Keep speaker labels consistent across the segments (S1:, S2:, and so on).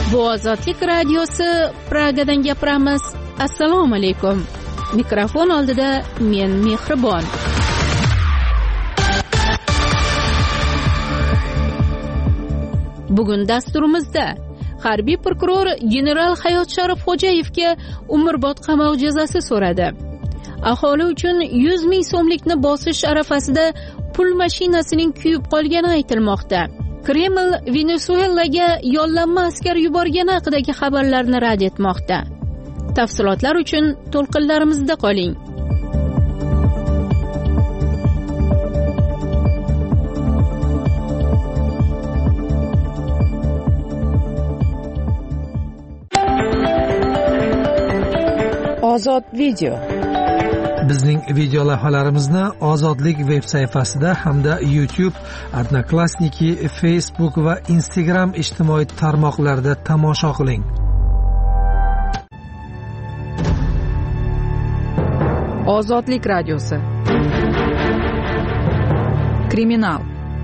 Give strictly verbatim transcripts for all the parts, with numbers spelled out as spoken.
S1: Bu Ozodlik radiosi, Pragadan gapiramiz. Assalomu alaykum. Mikrofon oldida men Mehribon. Bugun dasturimizda harbiy prokuror general Hayot Sharifxo'jayevga umrbod qamoq jazosi so'radi. Aholi uchun yuz ming so'mlikni bosish arafasida pul mashinasining kuyib qolgani aytilmoqda. Kreml Venesuelaga yollanma askar yuborgani haqidagi xabarlarni rad etmoqda. Tafsilotlar uchun to'lqinlarimizda qoling.
S2: Ozod video.
S3: Bizning video lavhalarimizni Ozodlik veb sayfasida hamda YouTube, Odnoklassniki, Facebook va Instagram ijtimoiy tarmoqlarida tomosha qiling.
S2: Ozodlik radiosi. Kriminal.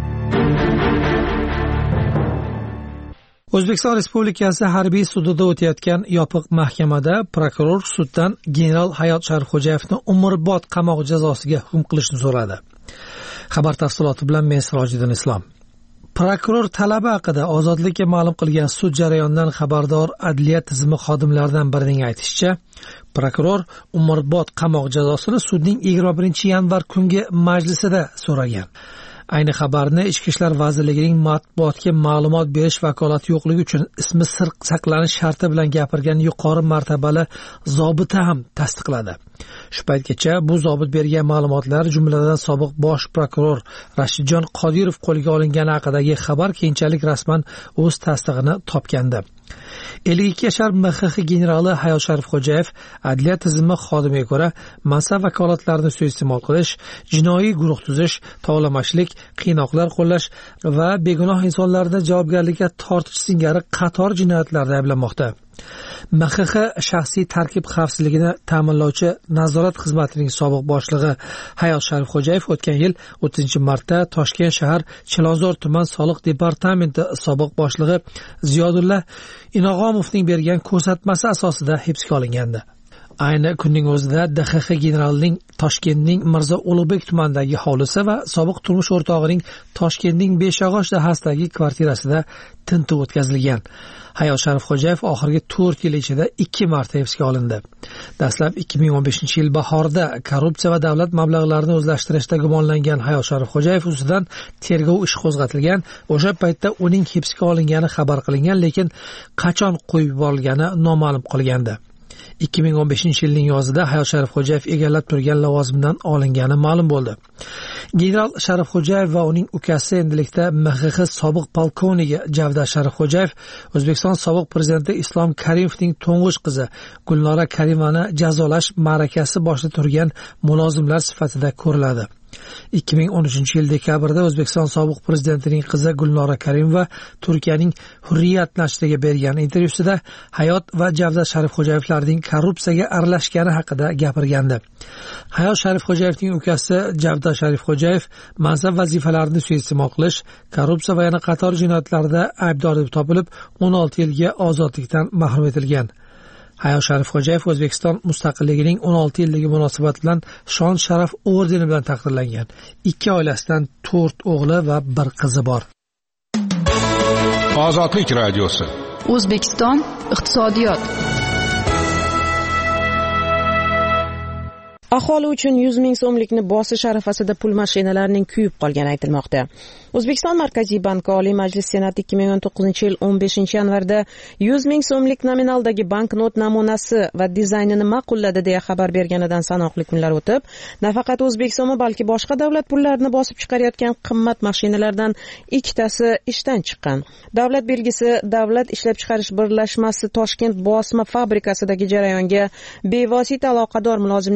S3: O'zbekiston Respublikasi harbiy sudida o'tayotgan yopiq mahkamada prokuror suddan general Hayot Sharifxo'jayevni umrbod qamoq jazosiga hukm qilishni so'radi. Xabar tafsiloti bilan men Sirojiddin Islom. Prokuror talabi haqida Ozodlikka ma'lum qilgan sud jarayonidan xabardor adliya tizimi xodimlaridan birining aytishicha, prokuror umrbod qamoq jazosini sudning yigirma birinchi yanvar kungi majlisida so'ragan. Ayni xabarni Ichki ishlar vazirligining matbuotga ma'lumot berish vakolati yo'qligi uchun ismi sir saqlanish sharti bilan gapirgan yuqori martabali zobita ham tasdiqladi. Shu paytgacha bu zobit bergan ma'lumotlar, jumladan sobiq bosh prokuror Rashidjon Qodirov qo'lga olingani haqidagi xabar keyinchalik rasman o'z tasdig'ini topgandi. ellik ikki yashar M X X generali Hayot Sharifxo'jayev adliya tizimi xodimiga ko'ra mansab vakolatlarini suiiste'mol qilish, jinoiy guruh tuzish, tovlamashlik, qiynoqlar qo'llash va begunoh insonlarni javobgarlikka tortish singari qator jinoyatlarda ayblanmoqda. M X X shaxsiy tarkib xavfsizligini ta'minlovchi nazorat xizmatining sobiq boshlig'i Hayot Sharifxo'jayev o'tgan yil o'ttizinchi martda Toshkent shahar Chilonzor tuman soliq departamenti sobiq boshlig'i Ziyodulla Inog'omovning bergan ko'rsatmasi asosida hibsga olingandi. Ayni kunning o'zida D X X generalining Toshkentning Mirzo Ulug'bek tumanidagi hovlisi va sobiq turmush o'rtog'ining Toshkentning Beshog'och dahasidagi kvartirasida tintuv o'tkazilgan. Hayot Sharifxo'jayev oxirgi to'rt yil ichida ikki marta hibsga olindi. Dastlab ikki ming o'n beshinchi yil bahorida korrupsiya va davlat mablag'larini o'zlashtirishda gumonlangan Hayot Sharifxo'jayev ustidan tergov ishi qo'zg'atilgan. O'sha paytda uning hibsga olingani xabar qilingan, lekin qachon qo'yib yuborilgani noma'lum qolgandi. ikki ming o'n beshinchi yilning yozida Hayot Sharifxo'jayev egallab turgan lavozimdan olingani ma'lum bo'ldi. General Sharifxo'jayev va uning ukasi endilikda M X X sobiq polkovniki Javdar Sharifxo'jayev O'zbekiston sobiq prezidenti Islom Karimovning to'ng'ich qizi Gulnora Karimani jazolash ma'rakasi boshida turgan mulozimlar sifatida ko'riladi. ikki ming o'n uchinchi yil dekabrda O'zbekiston sobiq prezidentining qizi Gulnora Karimova Turkiyaning Hurriyat nashriga bergan intervyusida Hayot va Javdar Sharifxo'jayevlarning korrupsiyaga aralashgani haqida gapirgandi. Hayot Sharifxo'jayevning ukasi Javdar Sharifxo'jayev mansab vazifalarini suiiste'mol qilish, korrupsiya va yana qator jinoyatlarda aybdor deb topilib, o'n olti yilga ozodlikdan mahrum etilgan. Hayot Sharifxo'jayev O'zbekiston mustaqilligining o'n olti yilligi munosabati bilan shon sharaf ordeni bilan taqdirlangan. Ikki oilasidan to'rt o'g'li va bir qizi bor.
S4: Ozodlik radiosi.
S2: O'zbekiston iqtisodiyot. Aholi uchun yuz ming so'mlikni bosish arafasida pul mashinalarining kuyib qolgani aytilmoqda. O'zbekiston Markaziy banki Oliy Majlis Senati ikki ming o'n to'qqizinchi yil o'n beshinchi yanvarda yuz ming so'mlik nominaldagi banknot namunasi va dizaynini ma'qulladi deya xabar berganidan sanoqli kunlar o'tib, nafaqat O'zbekiston, balki boshqa davlat pullarini bosib chiqarayotgan qimmat mashinalardan ikkitasi ishdan chiqqan. Davlat belgisi Davlat ishlab chiqarish birlashmasi Toshkent bosma fabrikasidagi jarayonga bevosita aloqador mulozimning bildirishi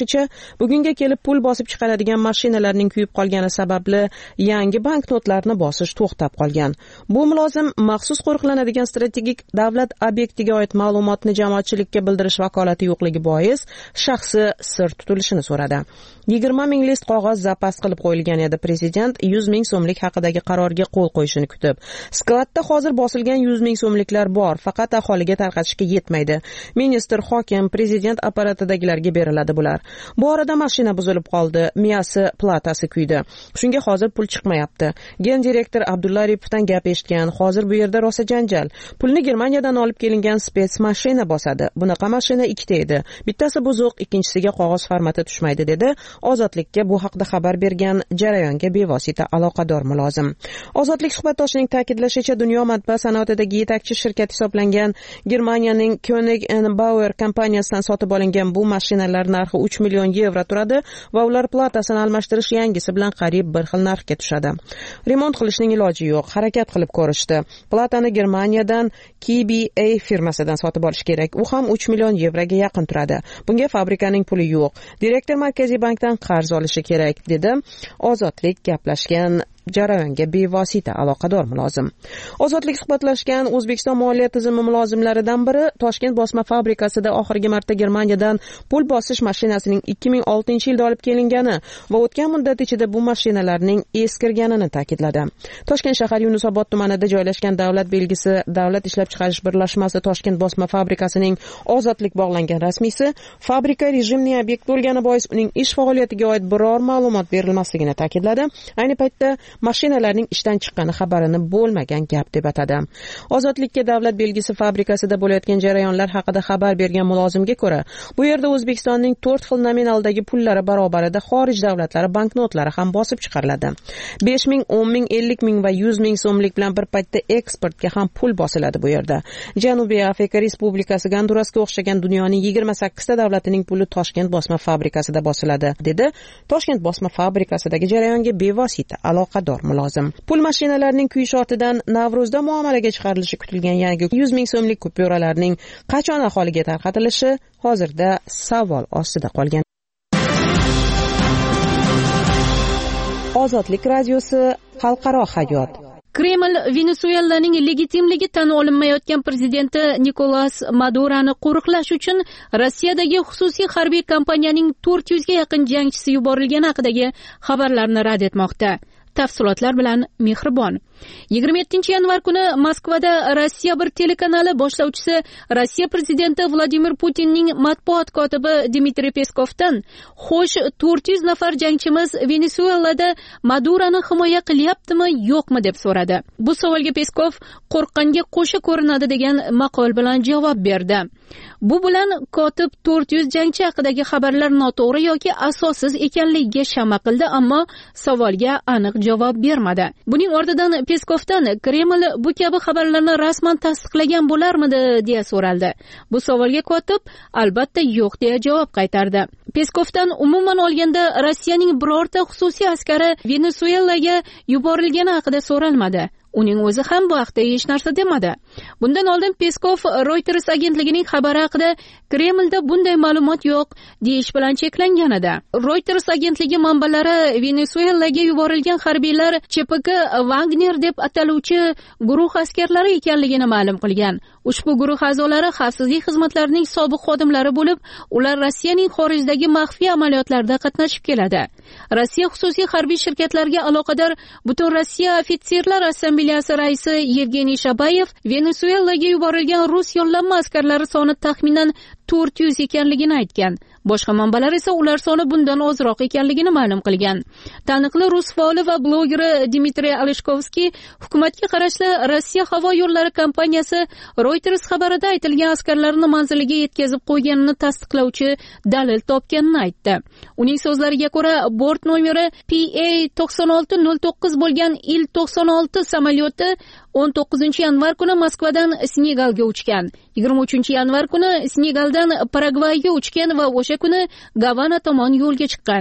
S2: aniqlashicha, bugunga kelib pul bosib chiqaradigan mashinalarning kuyib qolgani sababli yangi banknotlarni bosish to'xtab qolgan. Bu mulozim maxsus qo'riqlanadigan strategik davlat obyektiga oid ma'lumotni jamoatchilikka bildirish vakolati yo'qligi bois shaxsi sir tutilishini so'radi. yigirma ming list qog'oz zapas qilib qo'yilgan edi. Prezident yuz ming so'mlik haqidagi qarorga qo'l qo'yishini kutib. Skladda hozir bosilgan yuz ming so'mliklar bor, faqat aholiga tarqatishga yetmaydi. Ministr, hokim, prezident apparatidagilarga beriladi bular. Bu orada mashina buzilib qoldi, miyasi, platasi kuydi. Shunga hozir pul chiqmayapti. Gen direktor Abdulla Aripovdan gap eshitgan. Hozir bu yerda rosa janjal. Pulni Germaniyadan olib kelingan spets mashina bosadi. Bunaqa mashina ikkita edi. Bittasi buzuq, ikkinchisiga qog'oz formati tushmaydi dedi. Ozodlikka bu haqda xabar bergan jarayonga bevosita aloqador mulozim. Ozodlik suhbatdoshining ta'kidlashicha, dunyo matbaa sanoatidagi yetakchi shirkat hisoblangan Germaniyaning Koenig and Bauer kompaniyasidan sotib olingan bu mashinalar narxi uch million yevro turadi va ular platasini almashtirish yangisi bilan qariyb bir xil narxga tushadi. Remont qilishning iloji yo'q, harakat qilib ko'rishdi. Platani Germaniyadan K B A firmasidan sotib olish kerak. U ham uch million yevroga yaqin turadi. Bunga fabrikaning puli yo'q. Direktor Markaziy bankdan qarz olishi kerak, dedi Ozodlik gaplashgan jarayonga bevosita aloqador mulozim. Ozodlik suhbatlashgan O'zbekiston moliya tizimi mulozimlaridan biri Toshkent bosma fabrikasida oxirgi marta Germaniyadan pul bosish mashinasining ikki ming oltinchi yilda olib kelingani va o'tgan muddat ichida bu mashinalarning eskirganini ta'kidladi. Toshkent shahar Yunusobod tumanida joylashgan davlat belgisi Davlat ishlab chiqarish birlashmasi Toshkent bosma fabrikasining Ozodlik bog'langan rasmiysi fabrika rejimli obyekt bo'lgani bois uning ish faoliyatiga oid biror ma'lumot berilmasligini ta'kidladi. Ayni paytda mashinalarning ishdan chiqqani xabarini bo'lmagan gap deb atadi. Ozodlikka davlat belgisi fabrikasida bo'layotgan jarayonlar haqida xabar bergan mulozimga ko'ra, bu yerda O'zbekistonning to'rt xil nominaldagi pullari barobarida xorij davlatlari banknotlari ham bosib chiqariladi. besh ming, o'n ming, ellik ming va yuz ming so'mlik bilan bir paytda eksportga ham pul bosiladi bu yerda. Janubiy Afrika Respublikasi, Gondurasga o'xshagan dunyoning yigirma sakkizta davlatining puli Toshkent bosma fabrikasida bosiladi, dedi Toshkent bosma fabrikasidagi jarayonga bevosita aloqa mulozim. Pul mashinalarining kuyish ortidan Navruzda muomalaga chiqarilishi kutilgan yangi yuz ming so'mlik kupyuralarning qachon aholiga tarqatilishi hozirda savol ostida qolgan. Ozodlik radiosi, xalqaro hayot.
S1: Kreml Venesuelaning legitimligi tan olinmayotgan prezidenti Nikolas Maduroni qo'riqlash uchun Rossiyadagi xususiy harbiy kompaniyaning to'rt yuzga yaqin jangchisi yuborilgani haqidagi xabarlarni rad etmoqda. Tafsilotlar bilan Mehribon. yigirma yettinchi yanvar kuni Moskvada Rossiya bir telekanali boshlovchisi Rossiya prezidenti Vladimir Putinning matbuot kotibi Dmitriy Peskovdan "Xo'sh, to'rt yuz nafar jangchimiz Venesuelada Maduroni himoya qilyaptimi, yo'qmi?" deb so'radi. Bu savolga Peskov qo'rqqanga qo'sha ko'rinadi degan maqol bilan javob berdi. Bu bilan kotib to'rt yuz jangchi haqidagi xabarlar noto'g'ri yoki asossiz ekanligiga shama qildi, ammo savolga aniq javob bermadi. Buning ortidan Peskovdan Kreml bu kabi xabarlarni rasman tasdiqlagan bo'larmidi deya so'raldi. Bu savolga kotib albatta yo'q deya javob qaytardi. Peskovdan umuman olganda Rossiyaning birorta xususiy askari Venesuelaga yuborilgani haqida so'ralmadi. Uning o'zi ham bu haqda hech narsa demadi. Bundan oldin Peskov Reuters agentligining xabari haqida Kremlda bunday ma'lumot yo'q deyish bilan cheklangan edi. Reuters agentligi manbalari Venesuelaga yuborilgan harbiylar Ch P K Wagner deb ataluvchi guruh askarlari ekanligini ma'lum qilgan. Ushbu guruh a'zolari xavfsizlik xizmatlarining sobiq xodimlari bo'lib, ular Rossiyaning xorijdagi maxfiy amaliyotlarda qatnashib keladi. Rossiya xususiy harbiy shirkatlariga aloqador Butun Rossiya ofitserlar assambleyasi raisi Yevgeniy Shabayev Venesuelaga yuborilgan rus yollanma askarlari soni taxminan to'rt yuz ekanligini aytgan. Boshqa manbalar esa ular soni bundan ozroq ekanligini ma'lum qilgan. Taniqli rus faoli va blogeri Dmitriy Aleshkovskiy hukumatga qarashli Rossiya havo yo'llari kompaniyasi Reuters xabarida aytilgan askarlarni manziliga yetkazib qo'yganini tasdiqlovchi dalil topganini aytdi. Uning so'zlariga ko'ra, bort nomeri P A to'qson olti nol to'qqiz bo'lgan Il to'qson olti samolyoti o'n to'qqizinchi yanvar kuni Moskvadan Senegalga uchgan. yigirma uchinchi yanvar kuni Senegaldan Paragvayga uchgan va o'sha kuni Gavana tomon yo'lga chiqqan.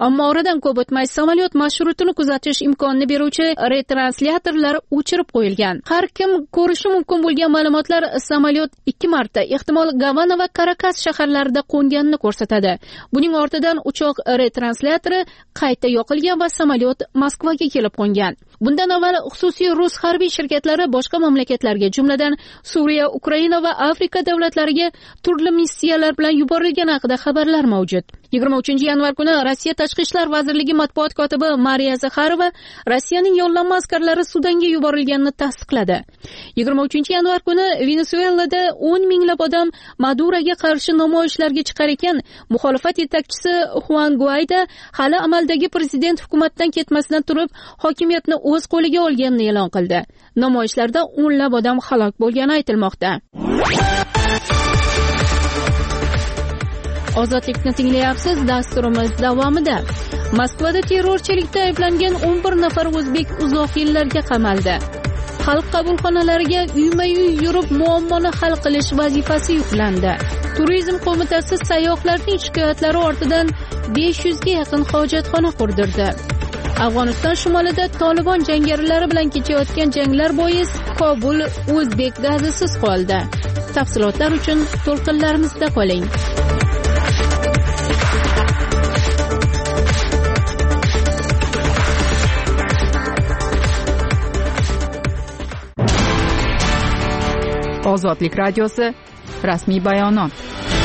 S1: ammo oradan ko'p o'tmay samolyot marshrutini kuzatish imkonini beruvchi retranslyatorlar o'chirib qo'yilgan. Har kim ko'rishi mumkin bo'lgan ma'lumotlar samolyot ikki marta, ehtimol Gavana va Karakas shaharlarida qo'nganini ko'rsatadi. Buning ortidan uchoq retranslyatori qayta yoqilgan va samolyot Moskvaga kelib qo'ngan. Bundan avval xususiy rus harbiy shirkatlari boshqa mamlakatlarga, jumladan Suriya, Ukraina va Afrika davlatlariga turli missiyalar bilan yuborilgani haqida xabarlar mavjud. yigirma uchinchi yanvar kuni Rossiya Tashqi ishlar vazirligi matbuot kotibi Mariya Zakharova Rossiyaning yollanma askarlari Sudanga yuborilganini tasdiqladi. yigirma uchinchi yanvar kuni Venesuelada o'n minglab odam Maduroga qarshi namoyishlarga chiqar ekan, muxolifat yetakchisi Juan Guaido hali amaldagi prezident hukumatdan ketmasdan turib hokimiyatni o'z qo'liga olganini e'lon qildi. Namoyishlarda o'nlab odam halok bo'lgani aytilmoqda. Ozodlikni tinglayapsiz, dasturimiz davomida. Moskvada terrorchilikda ayblangan o'n bir nafar o'zbek uzoq yillarga qamaldi. Xalq qabulxonalariga uyma-uy yurib muammoni hal qilish vazifasi yuklandi. Turizm qo'mitasi sayyohlarning shikoyatlari ortidan besh yuzga yaqin hojatxona qurdirdi. Afg'oniston shimolida Tolibon jangarilari bilan kechayotgan janglar bois Kobul o'zbek gazisiz qoldi. Tafsilotlar uchun to'lqinlarimizda qoling.
S4: Ozodlik radiosi rasmiy bayonot.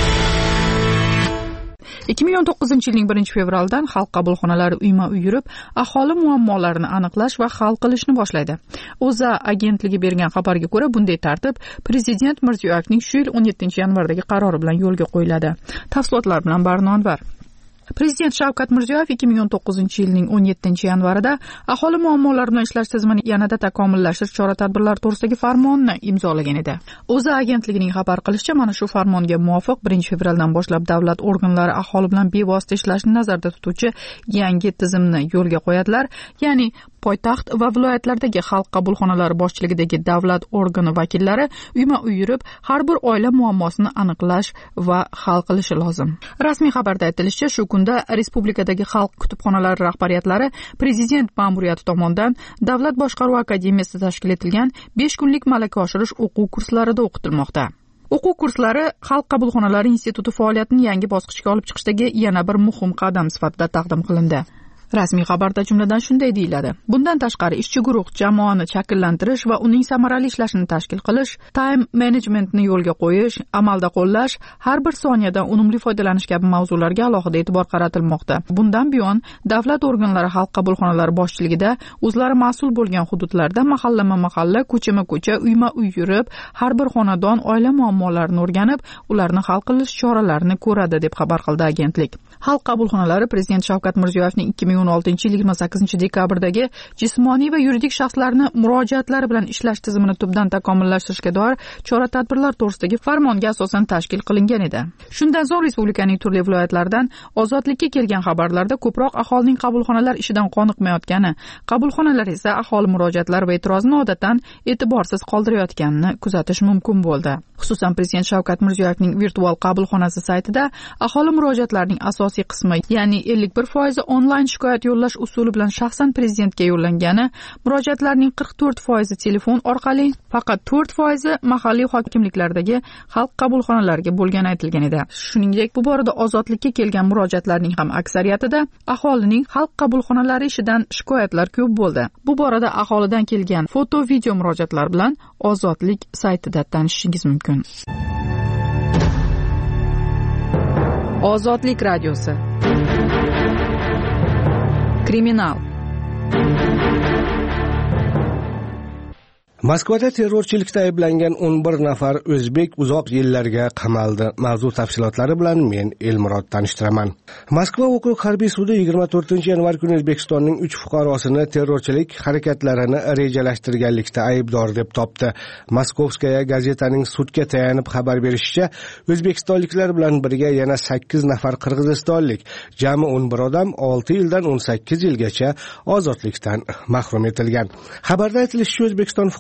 S4: ikki ming o'n to'qqizinchi yilning birinchi fevralidan xalq qabulxonalari uyma-uy yurib, aholi muammolarini aniqlash va hal qilishni boshlaydi. O'zA agentligi bergan xabarga ko'ra, bunday tartib Prezident Mirziyoyevning shu yil o'n yettinchi yanvardagi qarori bilan yo'lga qo'yiladi. Tafsilotlar bilan Barno Anvar. Prezident Shavkat Mirziyoyev ikki ming o'n to'qqizinchi yilning o'n yettinchi yanvarida aholi muammolari bilan ishlash tizimini yanada takomillashtirish chora-tadbirlari to'g'risidagi farmonni imzolagan edi. O'zA agentligining xabar qilishicha, mana shu farmonga muvofiq birinchi fevraldan boshlab davlat organlari aholi bilan bevosita ishlashni nazarda tutuvchi yangi tizimni yo'lga qo'yadilar, ya'ni poytaxt va viloyatlardagi xalq qabulxonalari boshchiligidagi davlat organi vakillari uyma-uy yurib, har bir oila muammosini aniqlash va hal qilishi lozim. Rasmiy xabarda aytilishicha, shu kunda respublikadagi xalq kutubxonalari rahbariyatlari prezident ma'muriyati tomonidan Davlat boshqaruvi akademiyasida tashkil etilgan besh kunlik malaka oshirish o'quv kurslarida o'qitilmoqda. O'quv kurslari xalq qabulxonalari instituti faoliyatini yangi bosqichga olib chiqishdagi yana bir muhim qadam sifatida taqdim qilindi. Rasmiy xabarda jumladan shunday deyiladi. Bundan tashqari ishchi guruh jamoani shakllantirish va uning samarali ishlashini tashkil qilish, time managementni yo'lga qo'yish, amalda qo'llash, har bir soniyadan unumli foydalanish kabi mavzularga alohida e'tibor qaratilmoqda. Bundan buyon davlat organlari xalq qabulxonalari boshchiligida o'zlari mas'ul bo'lgan hududlarda mahallama-mahalla, ko'chama-ko'cha, uyma-uy yurib, har bir xonadon oila muammolarini o'rganib, ularni hal qilish choralarini ko'radi, deb xabar qildi agentlik. Xalq qabulxonalari Prezident Shavkat Mirziyoyevning ikki ming o'n oltinchi yil yigirma sakkizinchi dekabrdagi jismoniy va yuridik shaxslarni murojaatlari bilan ishlash tizimini tubdan takomillashtirishga doir chora-tadbirlar to'g'risidagi farmonga asosan tashkil qilingan edi. Shundan so'ng respublikaning turli viloyatlaridan ozodlikka kelgan xabarlarda ko'proq aholining qabulxonalar ishidan qoniqmayotgani, qabulxonalar esa aholi murojaatlari va e'tirozini odatdan e'tiborsiz qoldirayotganini kuzatish mumkin bo'ldi. Xususan, Prezident Shavkat Mirziyoyevning virtual qabulxonasi saytida aholi murojaatlarining asosiy qismi, ya'ni ellik bir foizi onlayn shikoyat yo'llash usuli bilan shaxsan prezidentga yo'llangani, murojaatlarning qirq to'rt foizi telefon orqali, faqat to'rt foizi mahalliy hokimliklardagi xalq qabulxonalariga bo'lgani aytilgan edi. Shuningdek, bu borada ozodlikka kelgan murojaatlarning ham aksariyatida aholining xalq qabulxonalari ishidan shikoyatlar ko'p bo'ldi. Bu borada aholidan kelgan foto, video murojaatlar bilan Ozodlik saytida tanishishingiz mumkin. Ozodlik radiosi. Kriminal.
S5: Moskvada terrorchilikda ayblangan o'n bir nafar o'zbek uzoq yillarga qamaldi. Mavzu tafsilotlari bilan men Elmurod tanishtiraman. Moskva okrug harbiy sudi yigirma to'rtinchi yanvar kuni O'zbekistonning uch fuqarosini terrorchilik harakatlarini rejalashtirganlikda aybdor deb topdi. Moskovskaya gazetaning sudga tayanib xabar berishicha, o'zbekistonliklar bilan birga yana sakkiz nafar qirg'izistonlik, jami o'n bir odam olti yildan o'n sakkiz yilgacha ozodlikdan mahrum etilgan. Xabarda aytilishicha, O'zbekiston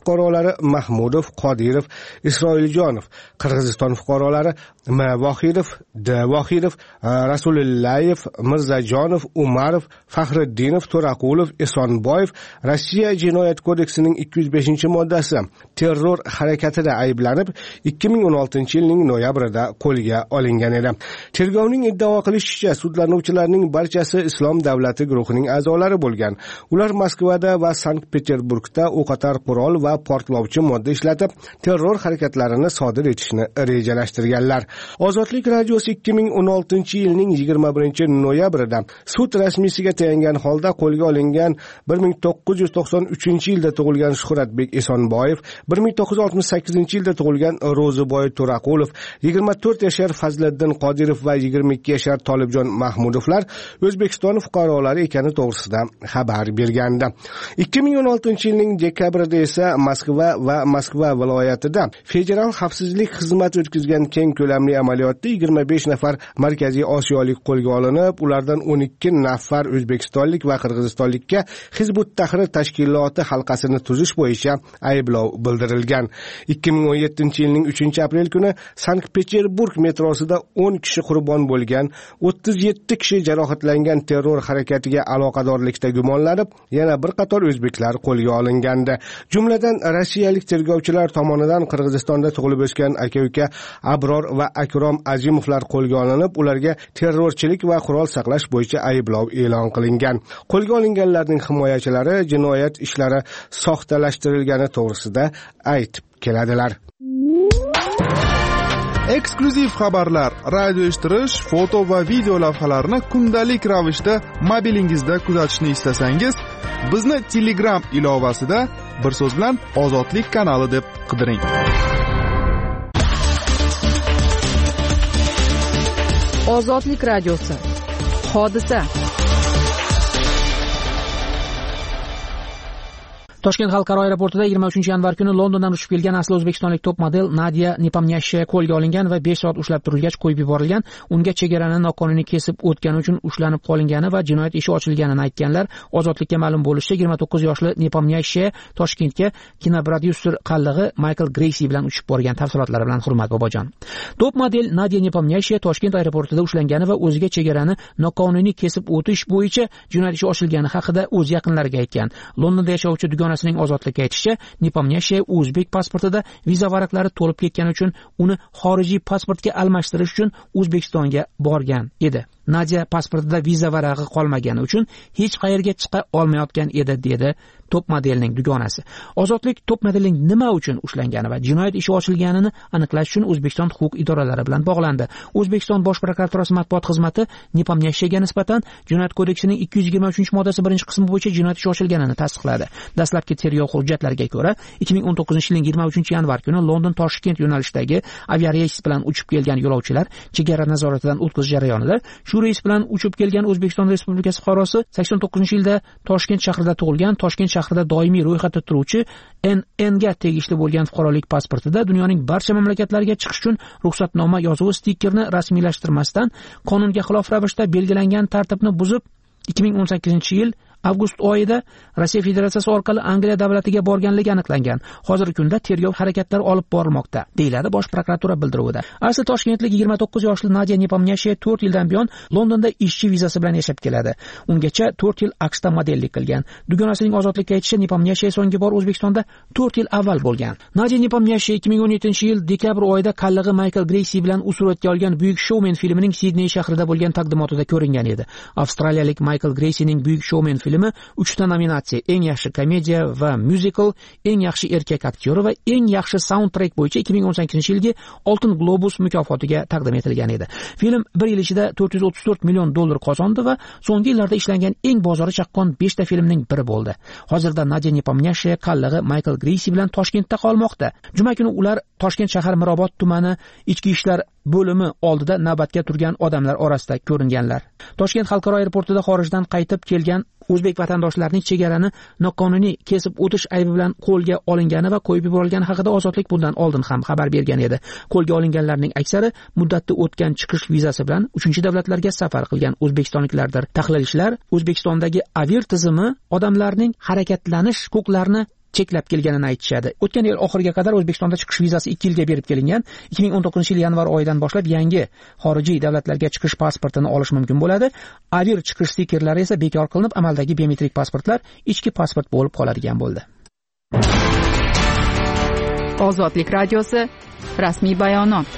S5: fuqarolari Mahmudov, Qodirov, Isroiljonov, Qirg'iziston fuqarolari M. Vohidov, D. Vohidov, Rasulillayev, Mirzajonov, Umarov, Faxriddinov, To'raqulov, Esonboyev Rossiya Jinoyat kodeksining ikki yuz beshinchi moddasi terror harakatida ayblanib ikki ming o'n oltinchi yilning noyabrida qo'lga olingan edi. Tergovning iddao qilishicha, sudlanuvchilarning barchasi Islom davlati guruhining a'zolari bo'lgan. Ular Moskvada va Sankt-Peterburgda o'qotar qurol va portlovchi modda ishlatib, terror harakatlarini sodir etishni rejalashtirganlar. Ozodlik radiosi ikki ming o'n oltinchi yilning yigirma birinchi noyabrida sud rasmiysiga tayangan holda qo'lga olingan bir ming to'qqiz yuz to'qson uchinchi yilda tug'ilgan Shuhratbek Esonboyev, bir ming to'qqiz yuz oltmish sakkizinchi yilda tug'ilgan Ro'ziboy To'raqulov, yigirma to'rt yashar Fazliddin Qodirov va yigirma ikki yashar Tolibjon Mahmudovlar O'zbekiston fuqarolari ekani to'g'risida xabar bergandi. ikki ming o'n oltinchi yilning dekabrida esa Moskva va Moskva viloyatida Federal xavfsizlik xizmati o'tkazgan keng ko'lamli amaliyotda yigirma besh nafar Markaziy Osiyolik qo'lga olinib, ulardan o'n ikki nafar O'zbekistonlik va Qirg'izistonlikka Hizbut Tahrir tashkiloti halqasini tuzish bo'yicha ayblov bildirilgan. ikki ming o'n yettinchi yilning uchinchi aprel kuni Sankt-Peterburg metrosida o'n kishi qurbon bo'lgan, o'ttiz yetti kishi jarohatlangan terror harakatiga aloqadorlikda gumonlanib, yana bir qator o'zbeklar qo'lga olingandi. Jumladan rossiyalik tergovchilar tomonidan Qirg'izistonda tug'ilib o'sgan aka-uka Abror va Akrom Azimovlar qo'lga olinib, ularga terrorchilik va qurol saqlash bo'yicha ayblov e'lon qilingan. Qo'lga olinganlarning himoyachilari jinoyat ishlari soxtalashtirilgani to'g'risida aytib keladilar.
S6: Eksklyuziv xabarlar, radio eshittirish, foto va video lavhalarni kundalik ravishda mobilingizda kuzatishni istasangiz, bizni Telegram ilovasida bir so'z bilan Ozodlik kanali deb qidiring.
S4: Ozodlik radiosi. Hodisa.
S3: Toshkent xalqaro aeroportida yigirma uchinchi yanvar kuni Londondan uchib kelgan asli o'zbekistonlik top model Nadia Nepomniashchaya qo'lga olingan va besh soat ushlab turilgach qo'yib yuborilgan. Unga chegarani noqonuniy kesib o'tgani uchun ushlanib qolingani va jinoyat ishi ochilganini aytganlar. Ozodlikka ma'lum bo'lishicha, yigirma to'qqiz yoshli Nepomniashchaya Toshkentga kinoprodyuser qallig'i Michael Greysi bilan uchib borgan. Tafsilotlari bilan Hurmat bobojon. Top model Nadia Nepomniashchaya Toshkent aeroportida ushlangani va o'ziga chegarani noqonuniy kesib o'tish bo'yicha jinoyat ishi ochilgani haqida o'z yaqinlariga aytgan. Londonda yashovchi dugonasining ozodlikka aytishicha, Nepomniashchaya o'zbek pasportida viza varaqlari to'lib ketgani uchun uni xorijiy pasportga almashtirish uchun O'zbekistonga borgan edi. Nadia pasportida viza varag'i qolmagani uchun hech qayerga chiqa olmayotgan edi, dedi top modelning dugonasi. Ozodlik top modelning nima uchun ushlangani va jinoyat ishi ochilganini aniqlash uchun O'zbekiston huquq idoralari bilan bog'landi. O'zbekiston Bosh prokuraturasi matbuot xizmati Nepomniashchayaga nisbatan Jinoyat kodeksining ikki yuz yigirma uchinchi moddasi birinchi qismi bo'yicha jinoyat ishi ochilganini tasdiqladi. Dastlabki tergov hujjatlariga ko'ra, ikki ming o'n to'qqizinchi yilning yigirma uchinchi yanvar kuni London Toshkent yo'nalishidagi aviareys bilan uchib kelgan yo'lovchilar chegara nazoratidan o'tkazish jarayonida shu reys bilan uchib kelgan O'zbekiston Respublikasi fuqarosi sakson to'qqizinchi yilda Toshkent shahrida tug'ilgan, Toshkent shahrida doimiy ro'yxatda turuvchi N N ga tegishli bo'lgan fuqarolik pasportida dunyoning barcha mamlakatlariga chiqish uchun ruxsatnoma yozuvi stikerni rasmiylashtirmasdan qonunga xilof ravishda belgilangan tartibni buzib ikki ming o'n sakkizinchi yil avgust oyida Rossiya Federatsiyasi orqali Angliya davlatiga borganligi aniqlangan. Hozirgi kunda tergov harakatlari olib borilmoqda, deyiladi Bosh prokuratura bildiruvida. Asli toshkentlik yigirma to'qqiz yoshli Nadia Nepomniashchaya to'rt yildan buyon Londonda ishchi vizasi bilan yashab keladi. Ungacha to'rt yil AQShda modellik qilgan. Dugonasining ozodlikka aytishicha, Nepomniashchaya so'nggi bor O'zbekistonda to'rt yil avval bo'lgan. Nadia Nepomniashchaya ikki ming o'n yettinchi yil dekabr oyida qallig'i Michael Greysi bilan suratga olgan Buyuk Showman filmining Sidney shahrida bo'lgan taqdimotida ko'ringan edi. Avstraliyalik Michael Greysining Buyuk Showman filmi uchta nominatsiya: eng yaxshi komediya va musical, eng yaxshi erkak aktyori va eng yaxshi soundtrack bo'yicha ikki ming o'n sakkizinchi yilgi Oltin Globus mukofotiga taqdim etilgan edi. Film bir yil ichida to'rt yuz o'ttiz to'rt million dollar qozondi va so'nggi yillarda ishlangan eng bozori chaqqon beshta filmning biri bo'ldi. Hozirda Nadia Nepomniashchaya qallig'i Michael Greysi bilan Toshkentda qolmoqda. Juma kuni ular Toshkent shahar Mirobod tumani ichki ishlar bo'limi oldida navbatga turgan odamlar orasida ko'ringanlar. Toshkent xalqaro aeroportida xorijdan qaytib kelgan o'zbek vatandoshlarning chegarani noqonuniy kesib o'tish aybi bilan qo'lga olingani va qo'yib yuborilgani haqida Ozodlik bundan oldin ham xabar bergan edi. Qo'lga olinganlarning aksari muddatda o'tgan chiqish vizasi bilan uchinchi davlatlarga safar qilgan o'zbekistonliklardir. Tahlilchilar O'zbekistondagi avir tizimi odamlarning harakatlanish huquqlarini
S7: cheklab kelganini aytishadi. O'tgan yil oxiriga qadar O'zbekistonda chiqish vizasi ikki yilga berib kelingan. ikki ming o'n to'qqizinchi yil yanvar oyidan boshlab yangi xorijiy davlatlarga chiqish pasportini olish mumkin bo'ladi. Avir chiqish stikerlari esa bekor qilinib, amaldagi biometrik pasportlar ichki pasport bo'lib qoladigan bo'ldi.
S4: Ozodlik radiosi rasmiy bayonot.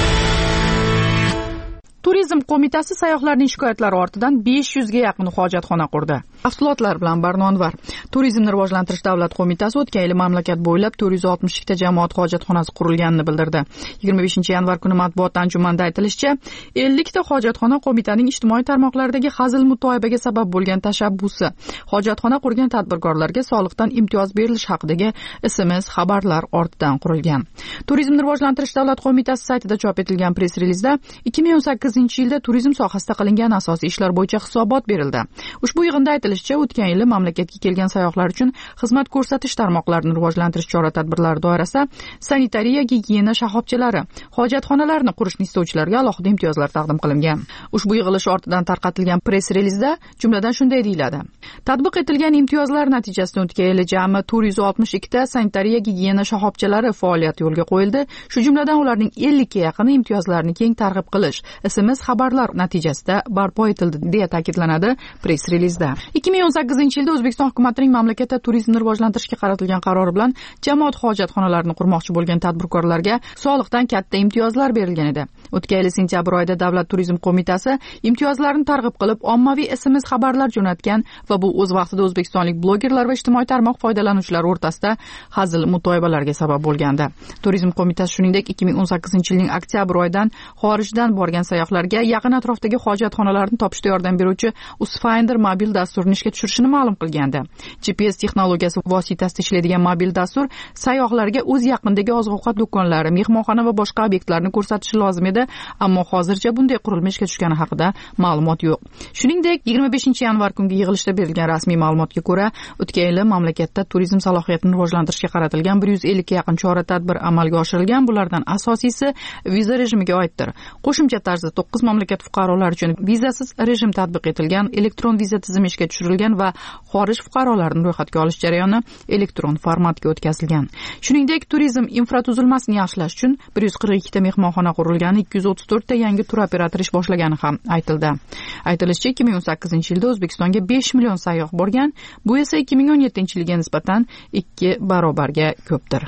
S4: Turizm qo'mitasi sayyohlarning shikoyatlari ortidan besh yuzga yaqin hojatxona qurdi. Tafsilotlar bilan Barnonvar. Turizmni rivojlantirish davlat qo'mitasi o'tgan yil mamlakat bo'ylab to'rt yuz oltmish ikkita jamoat hojatxonasi qurilganini bildirdi. yigirma beshinchi yanvar kuni matbuot anjumanida aytilishicha, ellikta hojatxona qo'mitaning ijtimoiy tarmoqlardagi hazil mutoyibaga sabab bo'lgan tashabbusi. Hojatxona qurgan tadbirkorlarga soliqdan imtiyoz berilish haqidagi S M S xabarlar ortidan qurilgan. Turizmni rivojlantirish davlat qo'mitasi saytida chop etilgan press-relizda ikki ming o'n sakkizinchi yilda turizm sohasida qilingan asosiy ishlar bo'yicha hisobot berildi. Ushbu yig'inda aytilishicha, o'tgan yili mamlakatga kelgan sayyohlar uchun xizmat ko'rsatish tarmoqlarini rivojlantirish chora-tadbirlari doirasida sanitariya, gigiyena shoxobchalari, hojatxonalarni qurishni istovchilarga alohida imtiyozlar taqdim qilingan. Ushbu yig'ilish ortidan tarqatilgan press-relizda jumladan shunday deyiladi: Tatbiq etilgan imtiyozlar natijasida o'tgan yili jami to'rt yuz oltmish ikkita sanitariya, gigiyena shoxobchalari faoliyati yo'lga qo'yildi. Shu jumladan ularning ellikka yaqini imtiyozlarni keng targ'ib qilish, S M S xabarlar natijasida barpo etildi, deya ta'kidlanadi press-relizda. ikki ming o'n sakkizinchi yilda O'zbekiston hukumatining mamlakatda turizmni rivojlantirishga qaratilgan qarori bilan jamoat hojatxonalarini qurmoqchi bo'lgan tadbirkorlarga soliqdan katta imtiyozlar berilgan edi. O'tgan yil sentyabr oyida Davlat turizm qo'mitasi imtiyozlarni targ'ib qilib, ommaviy S M S xabarlar jo'natgan va bu o'z vaqtida o'zbekistonlik blogerlar va ijtimoiy tarmoq foydalanuvchilari o'rtasida hazil mutoyibalarga sabab bo'lgandi. Turizm qo'mitasi shuningdek ikki ming o'n sakkizinchi yilning oktyabr oyidan xorijdan borgan sayyohlarga yaqin atrofdagi hojatxonalarni topishda yordam beruvchi Uzfinder mobil dasturini ishga tushirishini ma'lum qilgandi. G P S texnologiyasi vositasida ishlaydigan mobil dastur sayyohlarga o'z yaqindagi oziq-ovqat do'konlari, mehmonxona va boshqa obyektlarni ko'rsatishi lozim edi, ammo hozircha bunday qurilma ishga tushgani haqida ma'lumot yo'q. Shuningdek, yigirma beshinchi yanvar kungi yig'ilishda berilgan rasmiy ma'lumotga ko'ra, o'tgan yili mamlakatda turizm salohiyatini rivojlantirishga qaratilgan bir yuz ellikka yaqin chora-tadbir amalga oshirilgan. Bulardan asosiysi viza rejimiga oiddir. Qo'shimcha tarzda to'qqiz mamlakat fuqarolari uchun vizasiz rejim tatbiq etilgan, elektron viza tizimi ishga tushirilgan va xorij fuqarolarini ro'yxatga olish jarayoni elektron formatga o'tkazilgan. Shuningdek, turizm infratuzilmasini yaxshilash uchun bir yuz qirq ikkita mehmonxona qurilgan, ikki yuz o'ttiz to'rtta yangi tur operatori ish boshlagani ham aytildi. Aytilishicha, ikki ming o'n sakkizinchi yilda O'zbekistonga besh million sayyoh borgan, bu esa ikki ming o'n yettinchi yilga nisbatan ikki barobarga ko'pdir.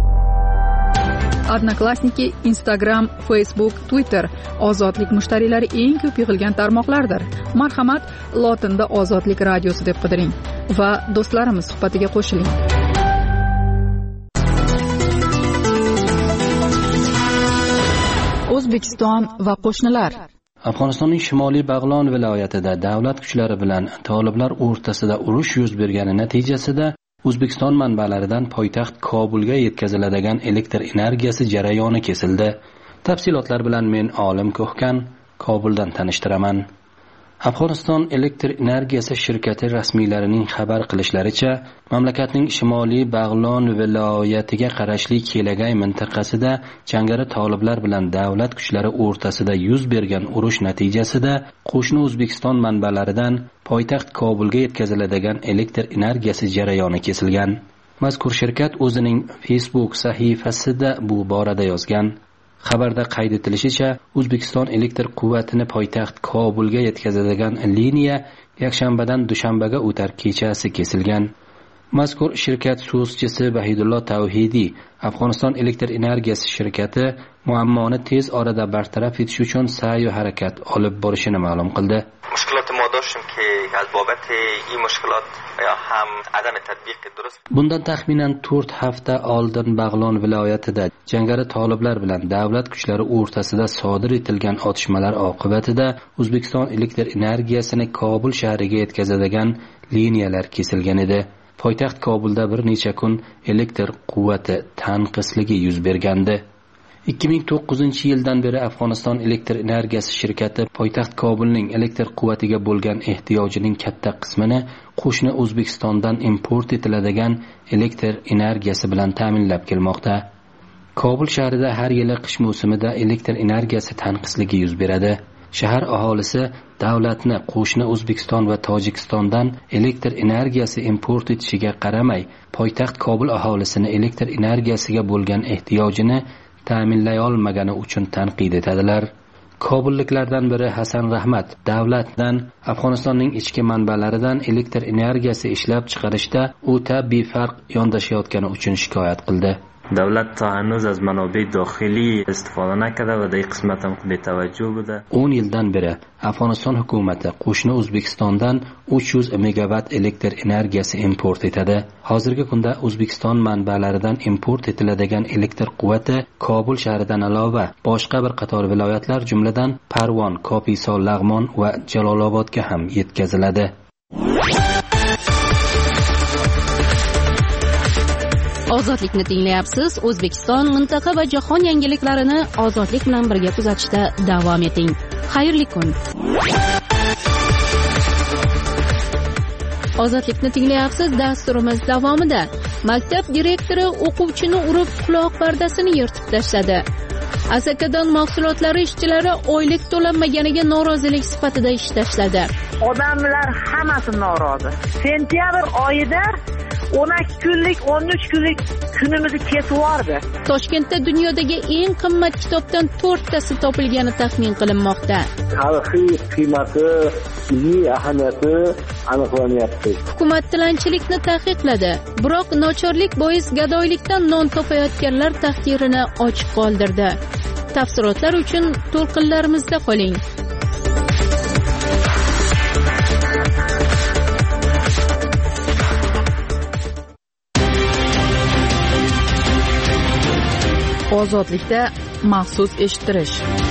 S4: Odnoklassniki, Instagram, Facebook, Twitter ozodlik mushtariylari eng ko'p yig'ilgan tarmoqlardir. Marhamat, lotinda Ozodlik radiosi deb qidiring va do'stlarimiz suhbatiga qo'shiling. O'zbekiston va qo'shnilar.
S8: Afg'onistonning Shimoliy Bag'lon viloyatida davlat kuchlari bilan toliblar o'rtasida urush yuz bergani natijasida O'zbekiston manbalaridan poytaxt Kobulga yetkaziladigan elektr energiyasi jarayoni kesildi. Tafsilotlar bilan men Olim Ko'hkan Kobuldan tanishtiraman. Afg'oniston elektr energiyasi shirkati rasmiylarining xabar qilishlaricha, mamlakatning Shimoliy Bag'lon viloyatiga qarashli Kelagay mintaqasida jangari toliblar bilan davlat kuchlari o'rtasida yuz bergan urush natijasida qo'shni O'zbekiston manbalaridan poytaxt Kobulga yetkaziladigan elektr energiyasi jarayoni kesilgan. Mazkur shirkat o'zining Facebook sahifasida bu borada yozgan. Xabarda qayd etilishicha, O'zbekiston elektr quvvatini poytaxt Kobulga yetkazadigan liniya yakshanbadan dushanbaga o'tar kechasi kesilgan. Mazkur shirkat so'zchisi Bahidullo Tavhidiy Afg'oniston elektr energiyasi shirkati muammoni tez orada bartaraf etish uchun sa'y va harakat olib borishini ma'lum qildi. Bundan taxminan to'rt hafta oldin Bag'lon viloyatida jangari toliblar bilan davlat kuchlari o'rtasida sodir etilgan otishmalar oqibatida O'zbekiston elektr energiyasini Kobul shahriga yetkazadigan liniyalar kesilgan edi. Poytaxt Kobulda bir necha kun elektr quvvati tanqisligi yuz bergandi. ikki ming to'qqizinchi yildan beri Afg'oniston elektr energiyasi shirkati poytaxt Kobulning elektr quvvatiga bo'lgan ehtiyojining katta qismini qo'shni O'zbekistondan import etiladigan elektr energiyasi bilan ta'minlab kelmoqda. Kobul shahrida har yili qish mavsumida elektr energiyasi tanqisligi yuz beradi. shahar aholisi davlatni qo'shni O'zbekiston va Tojikistondan elektr energiyasi import etishiga qaramay, poytaxt Kobul aholisini elektr energiyasiga bo'lgan ehtiyojini ta'minlay olmagani uchun tanqid etadilar. Kobulliklardan biri Hasan Rahmat davlatdan Afg'onistonning ichki manbalaridan elektr energiyasi ishlab chiqarishda o'ta befarq yondashayotgani uchun shikoyat qildi.
S9: davlat ta hanuz az manobe daxiliy istifoda nakada va day qismatam betavajjuh bude.
S8: o'n yildan beri Afg'oniston hukumati qo'shni O'zbekistondan uch yuz megavat elektr energiyasi import etadi. Hozirgi kunda O'zbekiston manbalaridan import etiladigan elektr quvvati Kobul shahridan alova boshqa bir qator viloyatlar, jumladan Parvon, Kopiso, Lag'mon va Jalolobodga ham yetkaziladi.
S1: Ozodlikni tinglayapsiz. O'zbekiston, mintaqa va jahon yangiliklarini ozodlik bilan birga kuzatishda davom eting. Xayrli kun. Ozodlikni tinglayapsiz. Dasturimiz davomida maktab direktori o'quvchini urib quloq pardasini yirtib tashladi. Asakadan mahsulotlari ishchilari oylik to'lanmaganiga norozilik sifatida ish tashladi.
S10: Odamlar hammasi norozi. Sentyabr oyida o'n ikki kunlik, o'n uch kunlik kunimizni kesib yubordi.
S1: Toshkentda dunyodagi eng qimmat kitobdan to'rttasi topilgani taxmin qilinmoqda.
S11: Tarixiy qiymati, ilmiy ahamiyati aniqlanyapti.
S1: Hukumat tilanchilikni taqiqladi, biroq nochorlik bois gadoylikdan non topayotganlar taqdirini ochiq qoldirdi. Tafsilotlar uchun to'lqinlarimizda qoling.
S4: Ozodlikda maxsus eshittirish.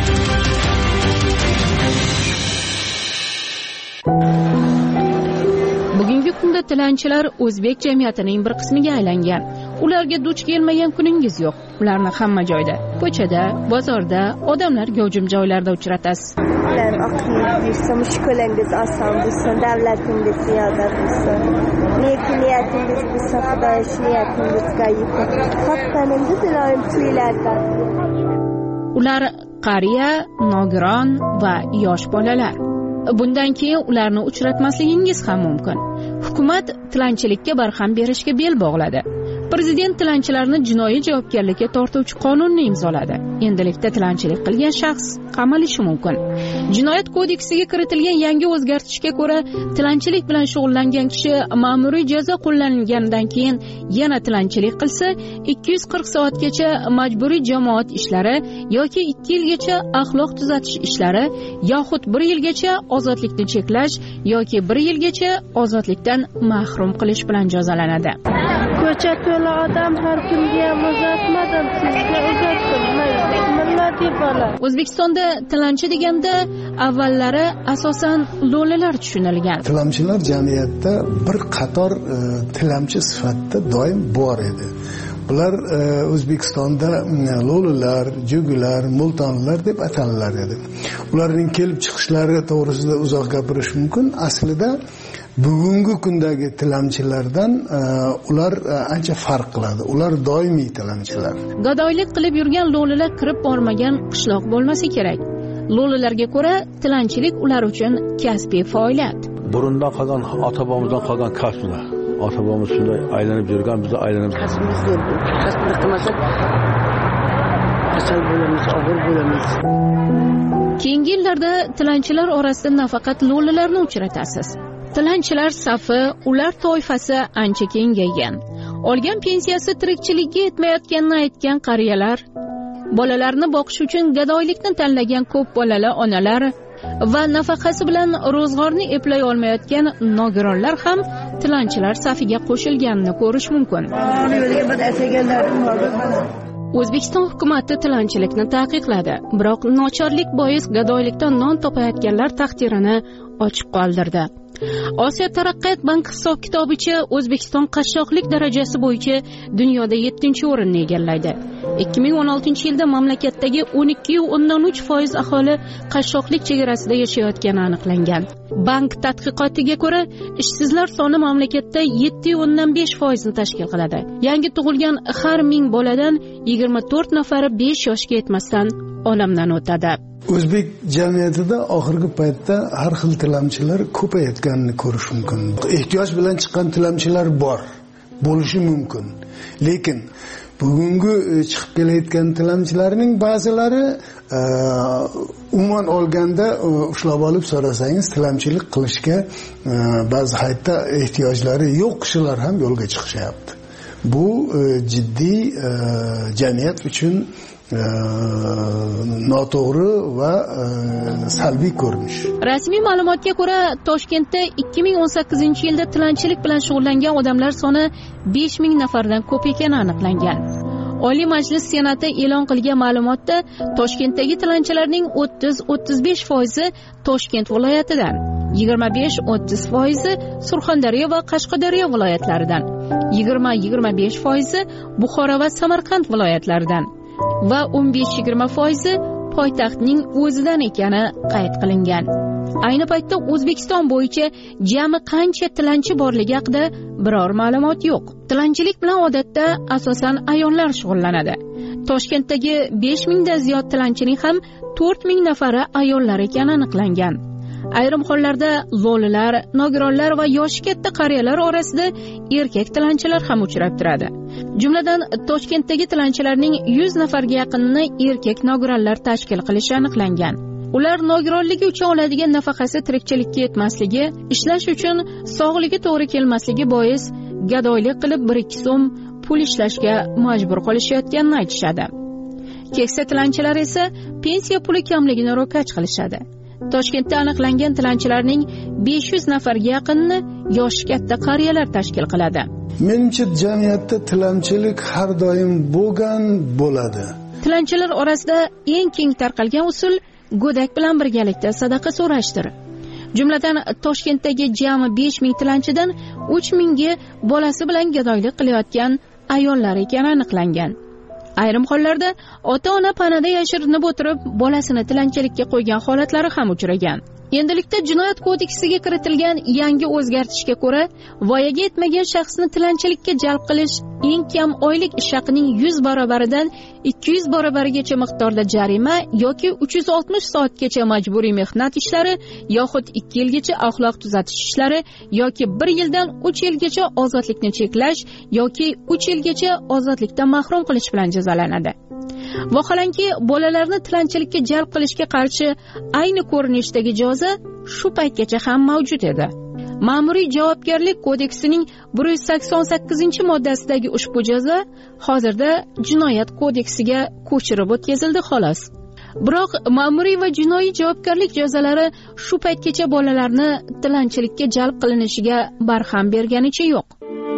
S1: Bugungi kunda tilanchilar o'zbek jamiyatining bir qismiga aylangan. Ularga duch kelmagan kuningiz yo'q. Ularni hamma joyda, ko'chada, bozorda, odamlar gavjum joylarda uchratasiz.
S12: Ular aqlli bo'lsa, mushkulangiz oson bo'lsa, davlatingiz ziyoda bo'lsa, lekin niyatingiz bo'lsa, Xudoy niyatingizga yetadi. Xohlaningiz iloyim tuylardan.
S1: Ular qariya, nogiron va yosh bolalar. Bundan keyin ularni uchratmasligingiz ham mumkin. Hukumat tilanchilikka barham berishga bel bog'ladi. Prezident tilanchilarni jinoiy javobgarlikka tortuvchi qonunni imzoladi. Endilikda tilanchilik qilgan shaxs qamalishi mumkin. Jinoyat kodeksiga kiritilgan yangi o'zgartishga ko'ra, tilanchilik bilan shug'ullangan kishi ma'muriy jazo qo'llanilganidan keyin yana tilanchilik qilsa, ikki yuz qirq soatgacha majburiy jamoat ishlari yoki ikki yilgacha axloq tuzatish ishlari yoxud bir yilgacha ozodlikni cheklash yoki bir yilgacha ozodlikdan mahrum qilish bilan jazolanadi.
S12: Ko'cha to'la odam, har kimga ham uzatmadim, sizga uzatdim. Millati bola.
S1: O'zbekistonda tilanchi deganda avvallari asosan lo'lilar tushunilgan.
S13: Tilamchilar jamiyatda bir qator e, tilamchi sifatida doim bor edi. Bular e, O'zbekistonda lo'lilar, jugular, multonlar deb atalinar edi. Ularning kelib chiqishlari to'g'risida uzoq gapirish mumkin. Aslida bugungi kundagi tilamchilardan uh, ular uh, ancha farq qiladi. Ular doimiy tilamchilar.
S1: Gadoylik qilib yurgan lo'lilar kirib bormagan qishloq bo'lmasa kerak. Lo'lilarga ko'ra, tilanchilik ular uchun kasbiy faoliyat.
S14: Burundan qolgan, ota-bobomizdan qolgan kasblar. Ota-bobomiz shunday aylanib yurgan, biz aylanib
S12: kasbimiz zo'r. Kasbni qilmasak kasal bo'lamiz, og'ir bo'lamiz.
S1: Keyingi yillarda tilanchilar orasida nafaqat lo'lilarni uchratasiz. Tilanchilar safi, ular toifasi ancha kengaygan. Olgan pensiyasi tirikchilikka yetmayotganini aytgan qariyalar, bolalarni boqish uchun gadoylikni tanlagan ko'p bolali onalar va nafaqasi bilan ro'zg'orni eplay olmayotgan nogironlar ham tilanchilar safiga qo'shilganini ko'rish mumkin. O'zbekiston hukumati tilanchilikni taqiqladi, biroq nochorlik bois gadoylikdan non topayotganlar taqdirini ochiq qoldirdi. Osiyo taraqqiyot banki hisob-kitobicha O'zbekiston qashshoqlik darajasi bo'yicha dunyoda yettinchi o'rinni egallaydi. ikki ming o'n oltinchi yilda mamlakatdagi o'n ikki nuqta o'ndan uch foiz aholi qashshoqlik chegarasida yashayotgani aniqlangan. Bank tadqiqotiga ko'ra, ishsizlar soni mamlakatda yetti nuqta o'ndan besh foizni tashkil qiladi. Yangi tug'ilgan har ming boladan yigirma to'rt nafari besh yoshga yetmasdan olamdan o'tadi.
S13: o'zbek jamiyatida oxirgi paytda har xil tilamchilar ko'payayotganini ko'rish mumkin. Ehtiyoj bilan chiqqan tilamchilar bor, bo'lishi mumkin. Lekin bugungi chiqib kelayotgan tilamchilarning ba'zilari umuman olganda ushlab olib so'rasangiz tilamchilik qilishga ba'zi hayotda ehtiyojlari yo'q kishilar ham yo'lga chiqishyapti. Bu jiddiy jamiyat uchun noto'g'ri va salbiy ko'rinish.
S1: Rasmiy ma'lumotga ko'ra, Toshkentda ikki ming o'n sakkizinchi yilda tilanchilik bilan shug'ullangan odamlar soni besh ming nafardan ko'p ekani aniqlangan. Oliy Majlis Senati e'lon qilgan ma'lumotda Toshkentdagi tilanchilarning o'ttiz o'ttiz besh foizi Toshkent viloyatidan, yigirma besh o'ttiz foizi Surxondaryo va Qashqadaryo viloyatlaridan, yigirma yigirma besh foizi Buxoro va Samarqand viloyatlaridan va o'n besh yigirma foizi poytaxtning o'zidan ekani qayd qilingan. Ayni paytda O'zbekiston bo'yicha jami qancha tilanchi borligi haqida biror ma'lumot yo'q. Tilanchilik bilan odatda asosan ayollar shug'ullanadi. Toshkentdagi besh mingdan ziyod tilanchining ham to'rt ming nafari ayollar ekani aniqlangan. Ayrim hollarda lo'lilar, nogironlar va yoshi katta qariyalar orasida erkak tilanchilar ham uchrab turadi. Jumladan, Toshkentdagi tilanchilarning yuz nafarga yaqinini erkak nogironlar tashkil qilishi aniqlangan. Ular nogironligi uchun oladigan nafaqasi tirikchilikka yetmasligi, ishlash uchun sog'ligi to'g'ri kelmasligi bois gadoylik qilib bir ikki so'm pul ishlashga majbur qolishayotganini aytishadi. Keksa tilanchilar esa pensiya puli kamligini ro'kach qilishadi. Toshkentda aniqlangan tilanchilarning besh yuz nafarga yaqinini yoshi katta qariyalar tashkil qiladi.
S13: Menimcha jamiyatda tilanchilik har doim bo'lgan bo'ladi.
S1: Tilanchilar orasida eng keng tarqalgan usul go'dak bilan birgalikda sadaqa so'rashdir. Jumladan, Toshkentdagi jami besh ming tilanchidan uch mingi bolasi bilan gadoylik qilayotgan ayollar ekani aniqlangan. Ayrim hollarda ota-ona panada yashirinib o'tirib, bolasini tilanchilikka qo'ygan holatlari ham uchragan. Endilikda Jinoyat kodeksiga kiritilgan yangi o'zgartishga ko'ra, voyaga yetmagan shaxsni tilanchilikka jalb qilish eng kam oylik ish haqining yuz baravaridan ikki yuz baravarigacha miqdorda jarima yoki uch yuz oltmish soatgacha majburiy mehnat ishlari yoxud ikki yilgacha axloq tuzatish ishlari yoki bir yildan uch yilgacha ozodlikni cheklash yoki uch yilgacha ozodlikdan mahrum qilish bilan jazolanadi. Vaholanki, bolalarni tilanchilikka jalb qilishga qarshi ayni ko'rinishdagi jazo shu paytgacha ham mavjud edi. Ma'muriy javobgarlik kodeksining bir yuz sakson sakkizinchi moddasidagi ushbu jazo hozirda Jinoyat kodeksiga ko'chirib o'tkazildi xolos. Biroq ma'muriy va jinoiy javobgarlik jazolari shu paytgacha bolalarni tilanchilikka jalb qilinishiga barham berganicha yo'q.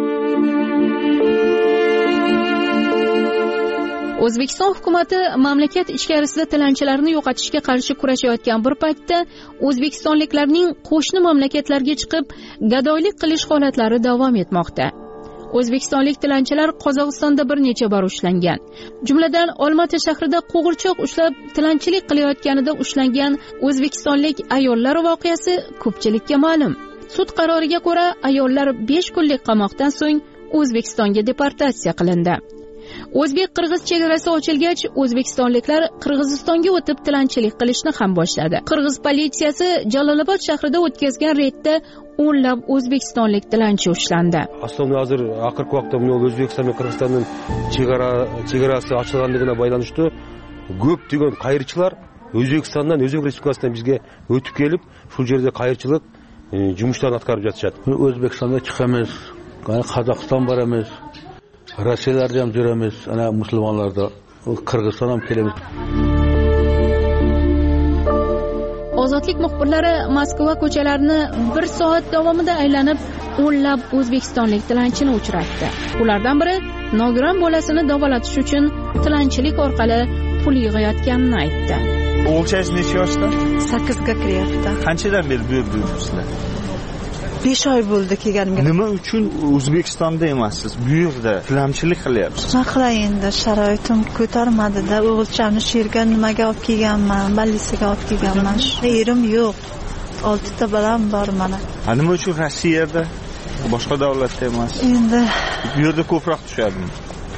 S1: O'zbekiston hukumatı mamlakat ichkarisida tilanchilarni yo'qotishga qarshi kurashayotgan bir paytda o'zbekistonliklarning qo'shni mamlakatlarga chiqib gadoylik qilish holatlari davom etmoqda. O'zbekistonlik tilanchilar Qozog'istonda bir necha bor ushlangan. Jumladan, Olma-ota shahrida qo'g'irchoq ushlab tilanchilik qilayotganida ushlangan o'zbekistonlik ayollar voqeasi ko'pchilikka ma'lum. Sud qaroriga ko'ra, ayollar besh kunlik qamoqdan so'ng O'zbekistonga deportatsiya qilindi. O'zbek-qirg'iz chegarasi ochilgach, o'zbekistonliklar Qirg'izistonga o'tib tilanchilik qilishni ham boshladi. Qirg'iz politsiyasi Jalolobod shahrida o'tkazgan reydda o'nlab o'zbekistonlik tilanchi ushlandi.
S14: Aslında hozir oxirgi vaqtda bu O'zbekiston va Qirg'izistonning chegara chegarasi ochilganligiga байланыштуу көптөгөн кайырчылар O'zbekistondan, O'zbek Respublikasidan bizga o'tib kelib, shu yerda qayırchilik jumuşlarını atkarıp жатышат. O'zbekistonda chiqamiz, Qozog'iston boramiz. Rossiyalarda ham yuramiz, ana musulmonlarda, Qirg'iziston ham kelamiz.
S1: Ozodlik muxbirlari Moskva ko'chalarini bir soat davomida aylanib, o'nlab o'zbekistonlik tilanchini uchratdi. Ulardan biri nogiron bolasini davolatish uchun tilanchilik orqali pul yig'ayotganini aytdi.
S15: O'g'ilchangiz necha yoshda?
S16: sakkizga kiryapti.
S15: Qanchadan beri bu yerda yuribsizlar?
S16: besh oy bo'ldi kelganimga.
S15: Nima uchun O'zbekistonda emassiz? Bu yerda tilanchilik qilyapsiz.
S16: Nima qilay endi, sharoitim ko'tarmadi-da, o'g'ilchamni shu yerga nimaga olib kelganman, ballisiga olib kelganman. Erim yo'q. oltita bolam bor mana.
S15: Ha, nima uchun Rossiyada, boshqa davlatda emas?
S16: Endi
S15: bu yerda ko'proq tushadimi?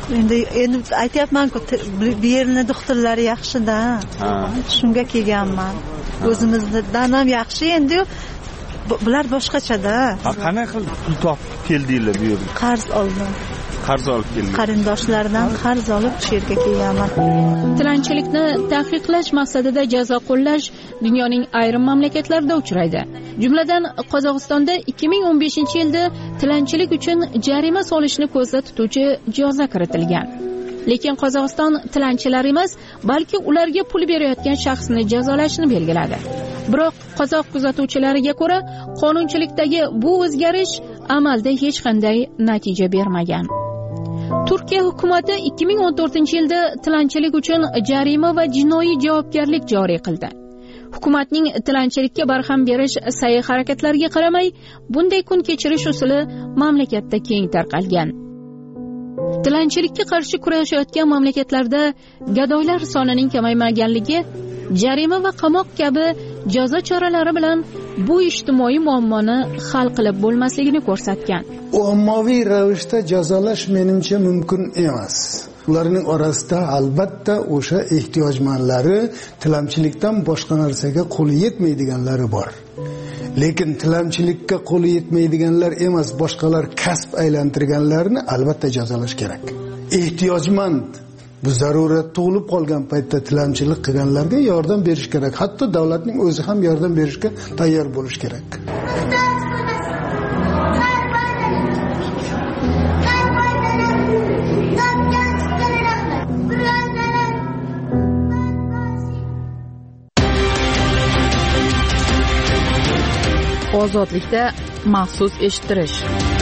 S16: endi endi aytyapman-ku, bu yerni doktorlari yaxshi-da. Shunga kelganman. O'zimizdan ham yaxshi endi. Bular boshqacha-da.
S15: Qanday qilib pul topib keldinglar bu yerga?
S16: Qarz oldim.
S15: Qarz olib keldim.
S16: Qarindoshlardan qarz olib shu yerga kelganman.
S1: Tilanchilikni taqiqlash maqsadida jazo qo'llash dunyoning ayrim mamlakatlarida uchraydi. Jumladan Qozog'istonda ikki ming o'n beshinchi yilda tilanchilik uchun jarima solishni ko'zda tutuvchi jazo kiritilgan. Lekin Qozog'iston tilanchilar emas, balki ularga pul berayotgan shaxsni jazolashni belgiladi. Biroq qozoq kuzatuvchilariga ko'ra, qonunchilikdagi bu o'zgarish amalda hech qanday natija bermagan. Turkiya hukumati ikki ming o'n to'rtinchi yilda tilanchilik uchun jarima va jinoiy javobgarlik joriy qildi. Hukumatning tilanchilikka barham berish sa'y harakatlariga qaramay, bunday kun kechirish usuli mamlakatda keng tarqalgan. Tilanchilikka qarshi kurashayotgan mamlakatlarda gadoylar sonining kamaymaganligi, jarima va qamoq kabi jazo choralari bilan bu ijtimoiy muammoni hal qilib bo'lmasligini ko'rsatgan.
S13: Ommaviy ravishda jazolash menimcha mumkin emas. Ularning orasida albatta o'sha ehtiyojmandlari, tilamchilikdan boshqa narsaga qo'li yetmaydiganlari bor. Lekin tilamchilikka qo'li yetmaydiganlar emas, boshqalar kasb aylantirganlarni albatta jazolash kerak. Ehtiyojmand, bu zarurat tug'ilib qolgan paytda tilamchilik qilganlarga yordam berish kerak. Hatto davlatning o'zi ham yordam berishga tayyor bo'lish kerak.
S4: Ozodlikda maxsus eshittirish.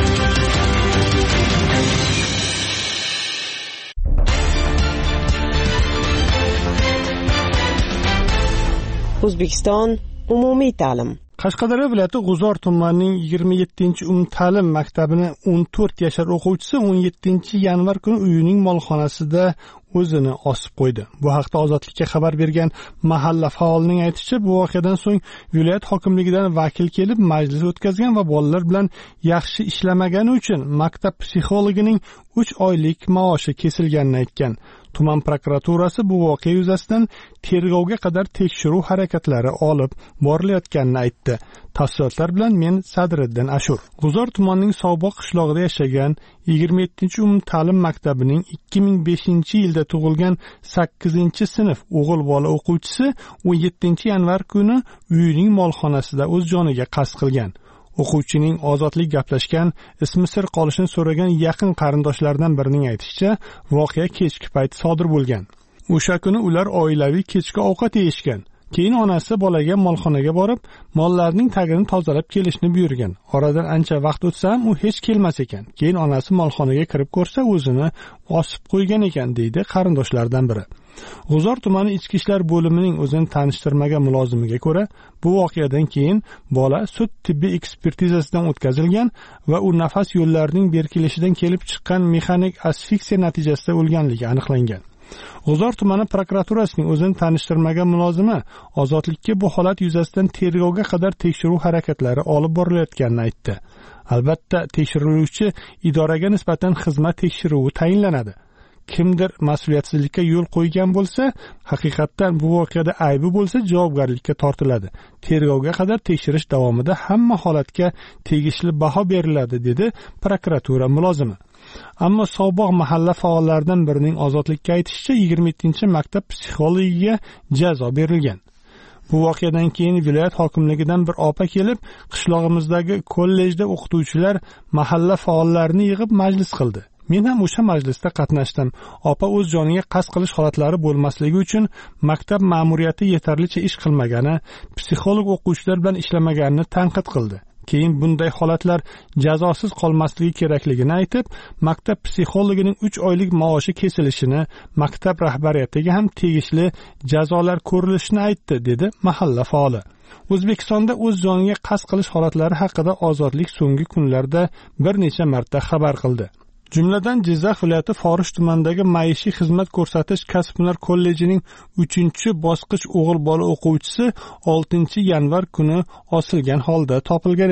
S2: O'zbekiston umumiy ta'lim.
S17: Qashqadaryo viloyati G'uzor tumanining yigirma yettinchi umumta'lim maktabini o'n to'rt yashar o'quvchisi o'n yettinchi yanvar kuni uyining molxonasida o'zini osib qo'ydi. Bu haqda Ozodlikka xabar bergan mahalla faolining aytishicha, bu voqeadan so'ng viloyat hokimligidan vakil kelib majlis o'tkazgan va bolalar bilan yaxshi ishlamagani uchun maktab psixologining uch oylik maoshi kesilganini aytgan. Tuman prokuraturasi bu voqea yuzasidan tergovga qadar tekshiruv harakatlari olib borilayotganini aytdi. Tafsilotlar bilan men Sadriddin Ashur. G'uzor tumanining So'boq qishlog'ida yashagan yigirma yettinchi umumta'lim maktabining ikki ming beshinchi yilda tug'ilgan sakkizinchi sinf o'g'il bola o'quvchisi o'n yettinchi yanvar kuni uyining molxonasida o'z joniga qasd qilgan. O'quvchining ozodlik gaplashgan, ismi sir qolishini so'ragan yaqin qarindoshlaridan birining aytishicha, voqea kechki payt sodir bo'lgan. O'sha kuni ular oilaviy kechki ovqat yeyishgan. Keyin onasi bolaga molxonaga borib, mollarning tagini tozalab kelishni buyurgan. Oradan ancha vaqt o'tsa ham u hech kelmas ekan. Keyin onasi molxonaga kirib ko'rsa, o'zini osib qo'ygan ekan, deydi qarindoshlardan biri. G'uzor tumani ichki ishlar bo'limining o'zini tanishtirmagan mulozimiga ko'ra, bu voqeadan keyin bola sud tibbiy ekspertizasidan o'tkazilgan va u nafas yo'llarining berkilishidan kelib chiqqan mexanik asfiksiya natijasida o'lganligi aniqlangan. G'uzor tumani prokuraturasining o'zini tanishtirmagan mulozimi Ozodlikka bu holat yuzasidan tergovga qadar tekshiruv harakatlari olib borilayotganini aytdi. Albatta, tekshiruvchi idoraga nisbatan xizmat tekshiruvi tayinlanadi. Kimdir mas'uliyatsizlikka yo'l qo'ygan bo'lsa, haqiqatdan bu voqeada aybi bo'lsa, javobgarlikka tortiladi. Tergovga qadar tekshirish davomida hamma holatga tegishli baho beriladi, dedi prokuratura mulozimi. Ammo So'boq mahalla faollaridan birining Ozodlikka aytishicha, yigirma yettinchi maktab psixologiga jazo berilgan. Bu voqeadan keyin viloyat hokimligidan bir opa kelib, qishlog'imizdagi kollejda o'qituvchilar mahalla faollarini yig'ib majlis qildi. Men ham o'sha majlisda qatnashdim. Opa o'z joniga qasd qilish holatlari bo'lmasligi uchun maktab ma'muriyati yetarlicha ish qilmagani, psixolog o'quvchilar bilan ishlamaganini tanqid qildi. Keyin bunday holatlar jazosiz qolmasligi kerakligini aytib, maktab psixologining uch oylik maoshi kesilishini, maktab rahbariyatiga ham tegishli jazolar ko'rilishini aytdi, dedi mahalla faoli. O'zbekistonda o'z joniga qasd qilish holatlari haqida Ozodlik so'nggi kunlarda bir necha marta xabar qildi. Jumladan Jizzax viloyati Forish tumanidagi maishiy xizmat ko'rsatish kasb-hunar kollejining uchinchi bosqich o'g'il bola o'quvchisi oltinchi yanvar kuni osilgan holda topilgan edi.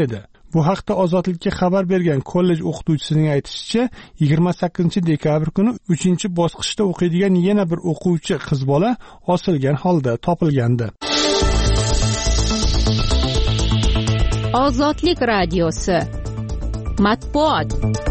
S17: Bu haqda Ozodlikka xabar bergan kollej o'qituvchisining aytishicha, yigirma sakkizinchi dekabr kuni uchinchi bosqichda o'qiydigan yana bir o'quvchi qiz bola osilgan holda topilgandi.
S1: Ozodlik radiosi matbuot.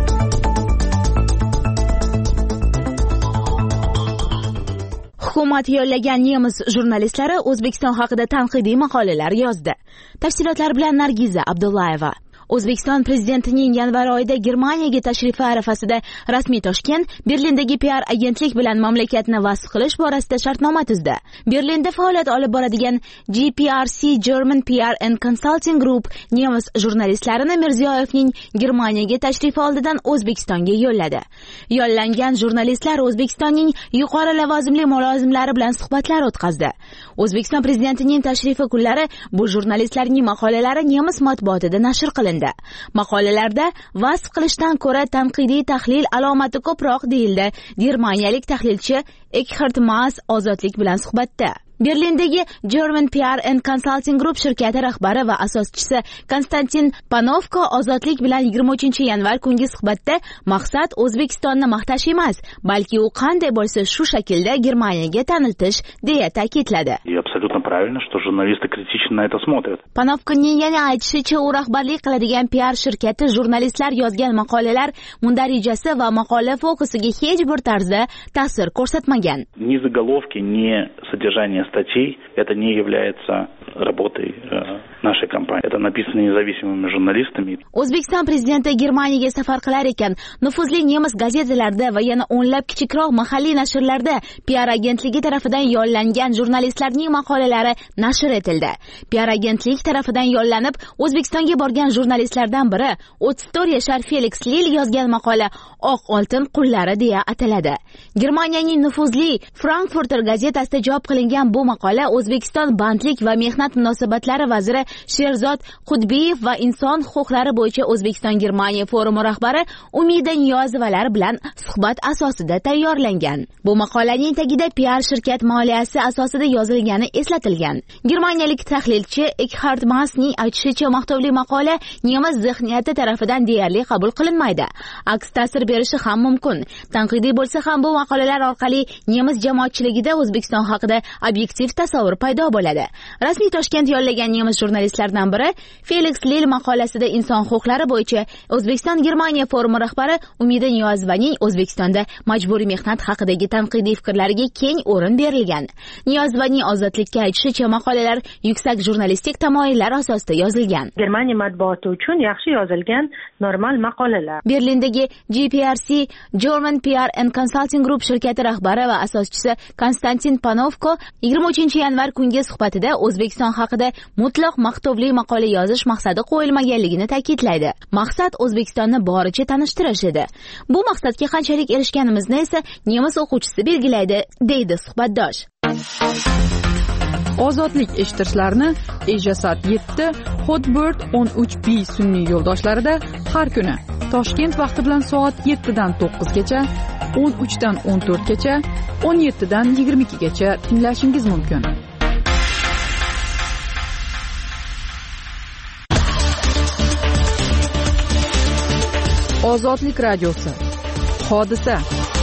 S18: Hukumat yollagan nemis jurnalistlari O'zbekiston haqida tanqidiy maqolalar yozdi. Tafsilotlar bilan Nargiza Abdullayeva. O'zbekiston prezidentining yanvar oyida Germaniyaga tashrifi arafasida rasmiy Toshkent Berlindagi P R agentlik bilan mamlakatni vasf qilish borasida shartnoma tuzdi. Berlinda faoliyat olib boradigan G P R C German P R and Consulting Group nemis jurnalistlarini Mirziyoyevning Germaniyaga tashrifi oldidan O'zbekistonga yo'lladi. Yollangan jurnalistlar O'zbekistonning yuqori lavozimli mulozimlari bilan suhbatlar o'tkazdi. O'zbekiston prezidentining tashrifi kunlari bu jurnalistlarning maqolalari nemis matbuotida nashr qilindi. Maqolalarda vasf qilishdan ko'ra tanqidiy tahlil alomati ko'proq deyildi germaniyalik tahlilchi Eckhard Maas Ozodlik bilan suhbatda. Berlindagi German P R and Consulting Group shirkati rahbari va asoschisi Konstantin Panovko Ozodlik bilan yigirma uchinchi yanvar kungi suhbatda maqsad O'zbekistonni maqtash emas, balki u qanday bo'lsa shu shaklda Germaniyaga taniltish deya ta'kidladi.
S19: Абсолютно правильно, что журналисты критично на это смотрят.
S18: Panovkoning yana aytishicha, u rahbarlik qiladigan P R shirkati jurnalistlar yozgan maqolalar mundarijasi va maqola fokusiga hech bir tarzda ta'sir ko'rsatmagan.
S19: Ни заголовки, ни содержание статей это не является работой э, нашей компании. Это написано независимыми журналистами.
S18: O'zbekiston prezidenti Germaniyaga safar qilar ekan, nufuzli nemis gazetalarida va yana o'nlab kichikroq mahalliy nashrlarda P R agentligi tarafidan yollangan jurnalistlarning maqolalari nashr etildi. P R agentlik tarafidan yollanib O'zbekistonga borgan jurnalistlardan biri o'ttiz to'rt yashar Felix Lil yozgan maqola Oq oltin qullari deya ataladi. Germaniyaning nufuzli Frankfurter gazetasida javob qilingan bu maqola O'zbekiston bandlik va mehnat munosabatlari vaziri Sherzod Qudbiyev va inson huquqlari bo'yicha O'zbekiston Germaniya forumi rahbari Umida Niyozovalar bilan suhbat asosida tayyorlangan. Bu maqolaning tagida P R shirkat moliyasi asosida yozilgani eslatilgan. Germaniyalik tahlilchi Eckhard Maasning aytishicha, maqtovli maqola nemis zihniyati tarafidan deyarli qabul qilinmaydi. Aks ta'sir berishi ham mumkin. Tanqidiy bo'lsa ham bu maqolalar orqali nemis jamoatchiligida O'zbekiston haqida obyektiv tasavvur paydo bo'ladi. Rasmiy Toshkent yollagan nemis jurnalistlardan biri Felix Lil maqolasida inson huquqlari bo'yicha O'zbekiston Germaniya forumi rahbari Umida Niyozovaning O'zbekistonda majburiy mehnat haqidagi tanqidiy fikrlariga keng o'rin berilgan. Niyozovaning Ozodlikka aytishicha, maqolalar yuksak jurnalistik tamoyillar asosida yozilgan.
S20: Germaniya matbuoti uchun yaxshi yozilgan normal maqolalar.
S18: Berlindagi G P R C German P R and Consulting Group shirkati rahbari va asoschisi Konstantin Panovko yigirma uchinchi yanvar kungi suhbatida O'zbekiston haqida mutlaq maqtovli maqola yozish maqsadi qo'yilmaganligini ta'kidlaydi. Maqsad O'zbekistonni boricha tanishtirish edi. Bu maqsadga qanchalik erishganimizni esa nemis o'quvchisi belgilaydi, deydi suhbatdosh.
S4: Ozodlik eshittirishlarni Ejasat yetti, Hotbird o'n uch B sun'iy yo'ldoshlarida har kuni Toshkent vaqti bilan soat yettidan to'qqizgacha, o'n uchdan o'n to'rtgacha, o'n yettidan yigirma ikkigacha tinglashingiz mumkin. Ozodlik radiosi. Hodisa.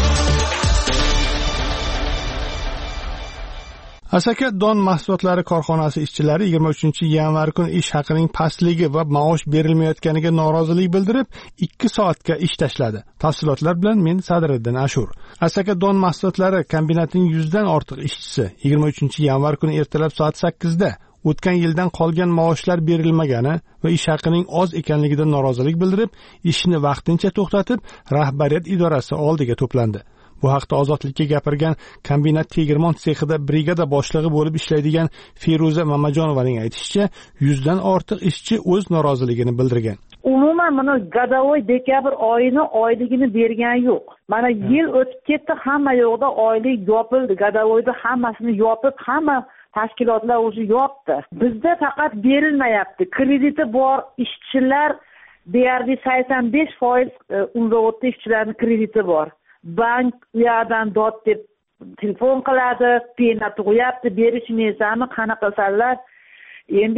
S17: Asaka don mahsulotlari korxonasi ishchilari yigirma uchinchi yanvar kuni ish haqining pastligi va maosh berilmayotganiga norozilik bildirib ikki soatga ish tashladi. Tafsilotlar bilan men Sadriddin Ashur. Asaka don mahsulotlari kombinatining yuzdan ortiq ishchisi yigirma uchinchi yanvar kuni ertalab soat sakkizda o'tgan yildan qolgan maoshlar berilmagani va ish haqining oz ekanligidan norozilik bildirib, ishni vaqtincha to'xtatib, rahbariyat idorasi oldiga to'plandi. Bu haqda Ozodlikka gapirgan kombinat tegirmon sexida brigada boshlig'i bo'lib ishlaydigan Feruza Mamajonovaning aytishicha, yuzdan ortiq ishchi o'z noroziligini bildirgan.
S10: Umuman mana gadavoy dekabr oyini oyligini bergan yo'q. Mana yil o'tib ketdi, hamma yo'qda oylik yopildi. Gadavoyda hammasini yopib, hamma tashkilotlar o'zi yopdi. Bizda faqat berilmayapti. Krediti bor ishchilar deyarli sakson besh foiz unzavodda ishchilarning krediti bor. Bank u yerdan dod deb telefon qiladi, pena tug'yapti, berishmaysizmi, qanaqa qilsalar. Endi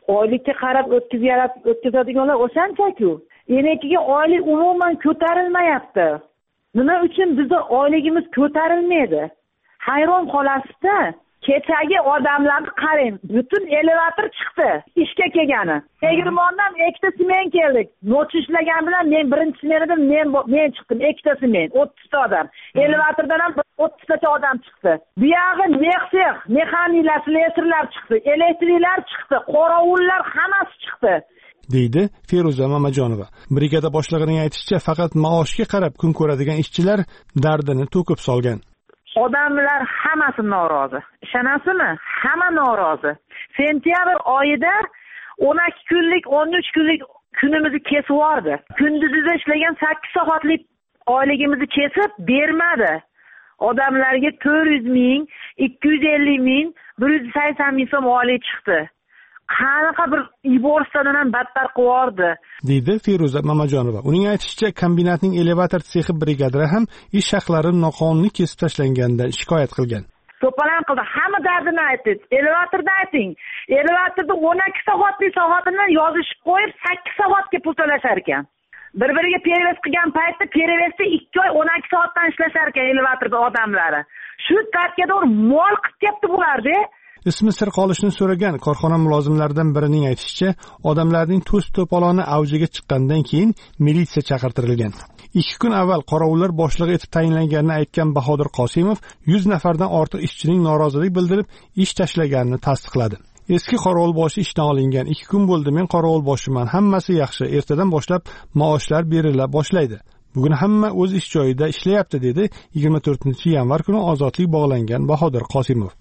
S10: oylikka qarab o'tkazadiganlar o'shancha-ku. Enekiga oylik umuman ko'tarilmayapti. Nima uchun bizda oyligimiz ko'tarilmaydi? Hayron qolasizda. Kechagi odamlarni qarang, butun elevator chiqdi ishga kelgani. Tegirmondan ikkita smen keldik. Noch ishlagan bilan men birinchi smenidan men men chiqdim, ikkita smen, o'ttiz ta odam. Elevatordan ham o'ttiz ta odam chiqdi. Bu yog'i mexsex, mexaniklar, slesarlar chiqdi, elektriklar chiqdi, qorovullar hammasi chiqdi.
S17: deydi Feruza Mamajonova. Brigada boshlig'ining aytishicha, faqat maoshga qarab kun ko'radigan ishchilar dardini to'kib solgan.
S10: Odamlar hammasi norozi. Ishonasizmi? Hamma norozi. Sentyabr oyida o'n ikki kunlik, o'n uch kunlik kunimizni kesib yubordi. Kunduzida ishlagan sakkiz soatlik oyligimizni kesib bermadi. Odamlarga to'rt yuz ming, ikki yuz ellik ming, bir yuz sakson ming so'm oylik chiqdi. Qanaqa bir iborsadan ham battar qiyordi,
S17: deydi Feruza Mamajonova. Uning aytishicha, kombinatning elevator sexi brigadalari ham ish haqlari noqonuniy kesib tashlanganda shikoyat qilgan.
S10: To'polon qildi, hamma dardini aytdi. Elevatorda ayting. Elevatorda o'n ikki soatlik soatini yozishib qo'yib, sakkiz soatga pul to'lashar ekan. Bir-biriga perevez qilgan paytda perevezda ikki oy o'n ikki soatdan ishlashar ekan elevatorda odamlari. Shu tarkada mol qilib ketdi bularda.
S17: Ismi sir qolishni so'ragan korxona mulozimlaridan birining aytishicha, odamlarning to's to'poloni avjiga chiqqandan keyin militsiya chaqirtirilgan. ikki kun avval qorovullar boshlig'i etib tayinlanganini aytgan Bahodir Qosimov yuz nafardan ortiq ishchining norozilik bildirib, ish tashlaganini tasdiqladi. Eski qorovul boshi ishdan olingan. ikki kun bo'ldi, men qorovul boshiman. Hammasi yaxshi. Ertadan boshlab maoshlar berila boshlaydi. Bugun hamma o'z ish joyida ishlayapti, dedi yigirma to'rtinchi yanvar kuni ozodlik bog'langan Bahodir Qosimov.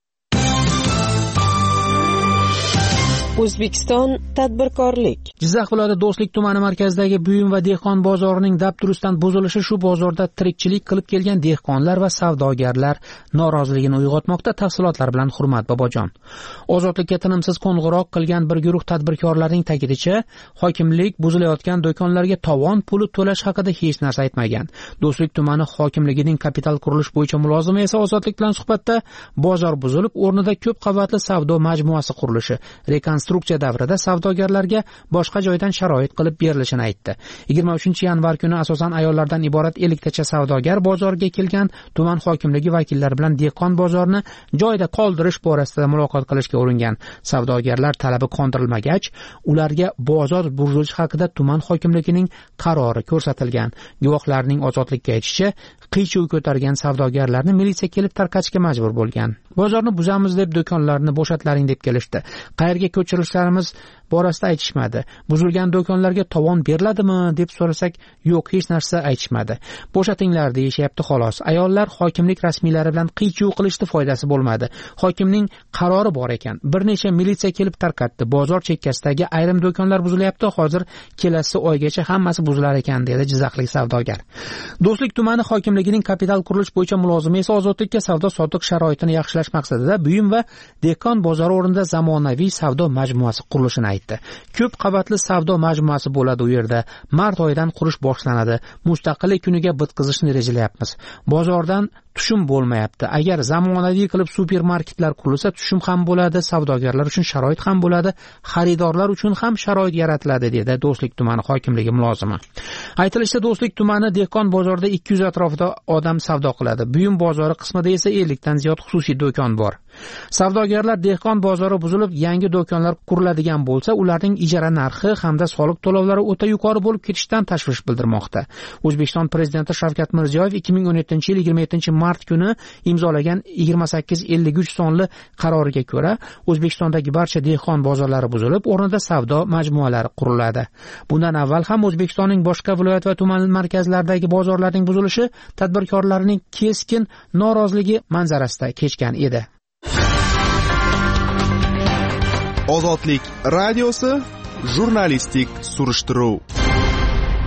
S2: O'zbekiston tadbirkorlik.
S7: Jizzax viloyati Do'stlik tumani markazidagi buyum va dehqon bozorining dabdurustdan buzilishi shu bozorda tirikchilik qilib kelgan dehqonlar va savdogarlar noroziligini uyg'otmoqda. Tafsilotlar bilan Hurmat Bobojon. Ozodlikka tinimsiz qo'ng'iroq qilgan bir guruh tadbirkorlarning ta'kidincha, hokimlik buzilayotgan do'konlarga tovon puli to'lash haqida hech narsa aytmagan. Do'stlik tumani hokimligining kapital qurilish bo'yicha mulozimi esa Ozodlik bilan suhbatda bozor buzilib, o'rnida ko'p qavatli savdo majmuasi qurilishi, rekonstruksiya davrida savdogarlarga boshqa joydan sharoit qilib berilishini aytdi. yigirma uchinchi yanvar kuni asosan ayollardan iborat elliktacha savdogar bozorga kelgan tuman hokimligi vakillari bilan dehqon bozorini joyida qoldirish borasida muloqot qilishga uringan. Savdogarlar talabi qondirilmagach, ularga bozor buzilishi haqida tuman hokimligining qarori ko'rsatilgan. Guvohlarning Ozodlikka aytishicha, qiy-chuv ko'targan savdogarlarni militsiya kelib tarqatishga majbur bo'lgan. Bozorni buzamiz deb do'konlarni bo'shatlaring deb kelishdi. Qayerga ko'chirishlarimiz borasida aytishmadi. Buzilgan do'konlarga tovon beriladimi deb so'rasak, yo'q, hech narsa aytishmadi. Bo'shatinglar deyishyapti xolos. Ayollar hokimlik rasmiylari bilan qiy-chuv qilishdi, foydasi bo'lmadi. Hokimning qarori bor ekan. Bir necha militsiya kelib tarqatdi. Bozor chekkasidagi ayrim do'konlar buzilyapti. Hozir kelasi oygacha hammasi buzilar ekan, dedi jizzaxlik savdogar. Do'stlik tumani hokimligining kapital qurilish bo'yicha mulozimi esa Ozodlikka savdo sotiq sharoitini yaxshilash maqsadida buyum va dehqon bozori o'rnida zamonaviy savdo majmuasi qurilishini aytdi. Ko'p qavatli savdo majmuasi bo'ladi u yerda. Mart oyidan qurish boshlanadi. Mustaqillik kuniga bitkazishni rejalayapmiz. Bozordan tushum bo'lmayapti. Agar zamonaviy qilib supermarketlar qurilsa, tushum ham bo'ladi, savdogarlar uchun sharoit ham bo'ladi, xaridorlar uchun ham sharoit yaratiladi, dedi Do'stlik tumani hokimligi mulozimi. Aytilishicha, Do'stlik tumani dehqon bozorida ikki yuz atrofida odam savdo qiladi. Buyum bozori qismida esa ellik dan ziyod xususiy do'kon bor. Savdogarlar dehqon bozori buzilib, yangi do'konlar quriladigan bo'lsa, ularning ijara narxi hamda soliq to'lovlari o'ta yuqori bo'lib ketishidan tashvish bildirmoqda. O'zbekiston prezidenti Shavkat Mirziyoyev ikki ming o'n yettinchi yil yigirma yettinchi mart kuni imzolagan yigirma sakkiz ellik uch sonli qaroriga ko'ra, O'zbekistondagi barcha dehqon bozorlari buzilib, o'rnida savdo majmualari quriladi. Bundan avval ham O'zbekistonning boshqa viloyat va tuman markazlaridagi bozorlarning buzilishi tadbirkorlarning keskin noroziligi manzarasida kechgan edi.
S6: Ozodlik radiosi jurnalistik surishtiruv.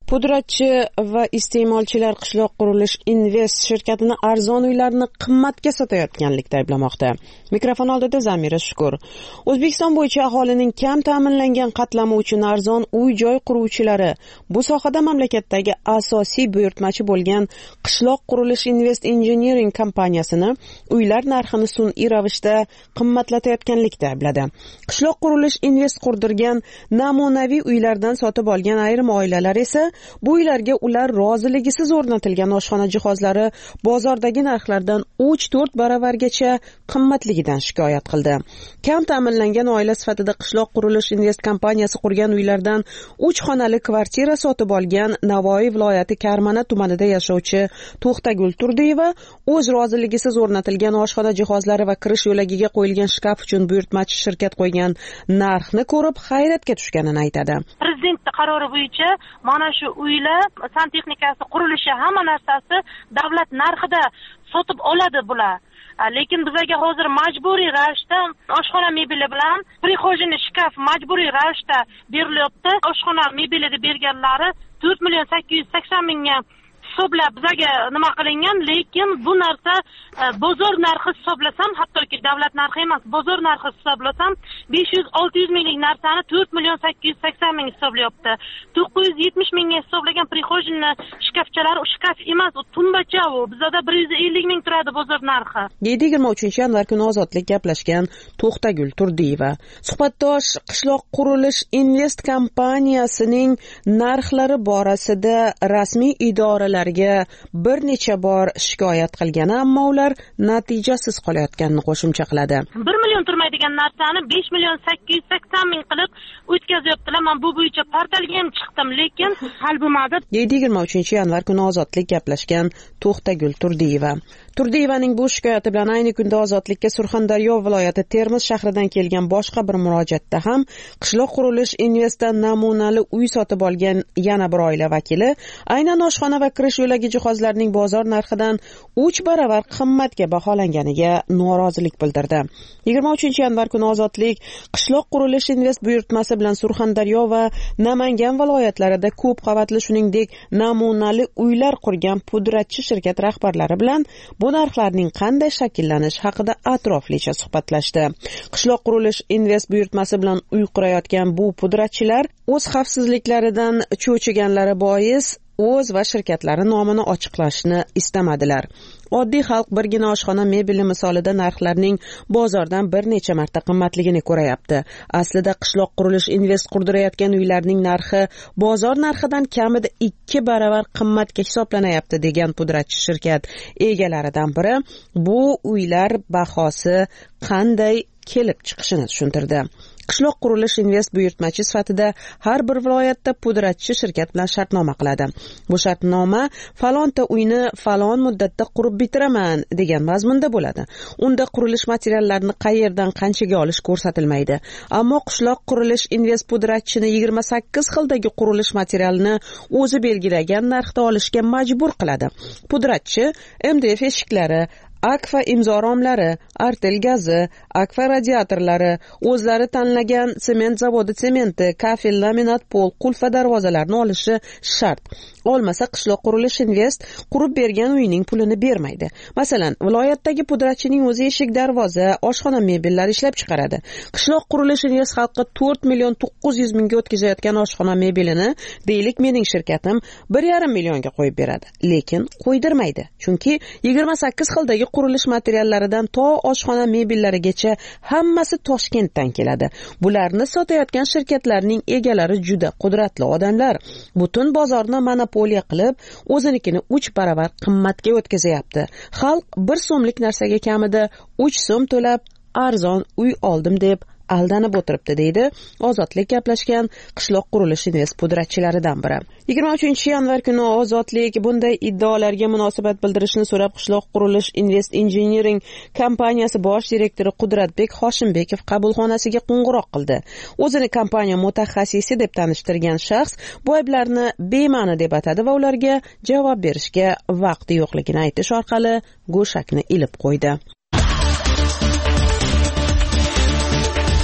S2: Pudratchi va iste'molchilar qishloq qurilish invest shirkatini arzon uylarni qimmatga sotayotganlikda ayblamoqda. Mikrofon oldida Zamira Shukur. O'zbekiston bo'yicha aholining kam ta'minlangan qatlami uchun arzon uy-joy quruvchilari bu sohada mamlakatdagi asosiy buyurtmachi bo'lgan qishloq qurilish invest engineering kompaniyasini uylar narxini sun'iy ravishda qimmatlatayotganlikda aybladi. Qishloq qurilish invest qurdirgan namunaviy uylardan sotib olgan ayrim oilalar esa bu uylarga ular roziligisiz o'rnatilgan oshxona jihozlari bozordagi narxlardan uch to'rt baravargacha qimmatligidan shikoyat qildi. Kam ta'minlangan oila sifatida qishloq qurilish invest kompaniyasi qurgan uylardan uch xonali kvartira sotib olgan Navoiy viloyati Karmana tumanida yashovchi To'xtagul Turdiyeva o'z roziligisiz o'rnatilgan oshxona jihozlari va kirish yo'lagiga qo'yilgan shkaf uchun buyurtmachi shirkat qo'ygan narxni ko'rib hayratga tushganini aytadi.
S20: Prezident qarori bo'yicha mana shu uylar, santexnikasi, qurilishi, hamma narsasi davlat narxida sotib oladi bular. Lekin bizga hozir majburiy ravishda oshxona mebeli bilan prixojini shkaf majburiy ravishda berilyapti. Oshxona mebeli deb berganlari to'rt million sakkiz yuz sakson mingga hisoblab bizga nima qilingan, lekin bu narsa bozor narxi hisoblasam, hattoki davlat narxi emas, bozor narxi hisoblasam besh yuz olti yuz minglik narsani to'rt million sakkiz yuz sakson ming hisoblayapti. to'qqiz yuz yetmish mingga hisoblagan prixojini shkafchalar, u shkaf emas, u tumbacha u. Bizda bir yuz ellik ming turadi bozor narxi.
S2: yigirma uchinchi yanvar kuni Ozodlik gaplashgan To'xtagul Turdiyeva. Suhbatdosh qishloq qurilish invest kompaniyasining narxlari borasida rasmiy idoralar bir necha bor shikoyat qilgan, ammo ular natijasiz qolayotganini qo'shimcha qiladi.
S20: bir million turmaydigan narsani besh million sakkiz yuz sakson ming qilib o'tkazyaptilar. Men bu bo'yicha portalga ham chiqdim, lekin hal bo'lmadi.
S2: yigirma uchinchi yanvar kuni Ozodlik gaplashgan To'xtagul Turdiyeva. Turdiyevaning bu shikoyati bilan ayni kunda Ozodlikka Surxondaryo viloyati Termiz shahridan kelgan boshqa bir murojaatda ham qishloq qurilish investdan namunali uy sotib olgan yana bir oila vakili aynan oshxona va kirish yo'lagi jihozlarining bozor narxidan uch baravar qimmatga baholanganiga norozilik bildirdi. yigirma uchinchi yanvar kuni Ozodlik qishloq qurilish invest buyurtmasi bilan Surxondaryo va Namangan viloyatlarida ko'p qavatli shuningdek namunali uylar qurgan pudratchi shirkat rahbarlari bilan bu narxlarning qanday shakllanishi haqida atroflicha suhbatlashdi. Qishloq qurilish invest buyurtmasi bilan uy qurayotgan bu pudratchilar o'z xavfsizliklaridan cho'chiganlari bois o'z va shirkatlari nomini ochiqlashni istamadilar. Oddiy xalq birgina oshxona mebeli misolida narxlarning bozordan bir necha marta qimmatligini ko'rayapti. Aslida qishloq qurilish invest qurdirayotgan uylarning narxi bozor narxidan kamida ikki baravar qimmatga hisoblanayapti degan pudratchi shirkat egalaridan biri bu uylar bahosi qanday kelib chiqishini tushuntirdi. Qishloq qurilish invest buyurtmachi sifatida har bir viloyatda pudratchi shirkat bilan shartnoma qiladi. Bu shartnoma falonta uyni falon muddatda qurib bitiraman degan mazmunda bo'ladi. Unda qurilish materiallarini qayerdan qanchaga olish ko'rsatilmaydi. Ammo qishloq qurilish invest pudratchini yigirma sakkiz xildagi qurilish materialini o'zi belgilagan narxda olishga majbur qiladi. Pudratchi M D F eshiklari, Akfa imzo romlari, artel gazi, Akfa radiatorlari, o'zlari tanlagan sement zavodi sementi, kafel, laminat pol, qulfa darvozalarni olishi shart. Olmasa qishloq qurilish invest qurib bergan uyning pulini bermaydi. Masalan, viloyatdagi pudratchining o'zi eshik darvoza, oshxona mebellari ishlab chiqaradi. Qishloq qurilish invest xalqqa to'rt million to'qqiz yuz mingga o'tkazayotgan oshxona mebelini, deylik mening shirkatim bir yarim millionga qo'yib beradi. Lekin qo'ydirmaydi. Chunki yigirma sakkiz xildagi qurilish materiallaridan to oshxona mebellarigacha hammasi Toshkentdan keladi. Bularni sotayotgan shirkatlarning egalari juda qudratli odamlar. Butun bozorni monopoliya qilib, o'zinikini uch baravar qimmatga o'tkazayapti. Xalq bir so'mlik narsaga kamida uch so'm to'lab arzon uy oldim deb aldanib o'tiribdi deydi Ozodlik gaplashgan qishloq qurilish invest pudratchilaridan biri. yigirma uchinchi yanvar kuni Ozodlik bunday iddaolarga munosabat bildirishni so'rab qishloq qurilish invest engineering kompaniyasi bosh direktori Qudratbek Hoshimbekov qabulxonasiga qo'ng'iroq qildi. O'zini kompaniya mutaxassisi deb tanishtirgan shaxs bu ayblarni bema'ni deb atadi va ularga javob berishga vaqti yo'qligini aytish orqali go'shakni ilib qo'ydi.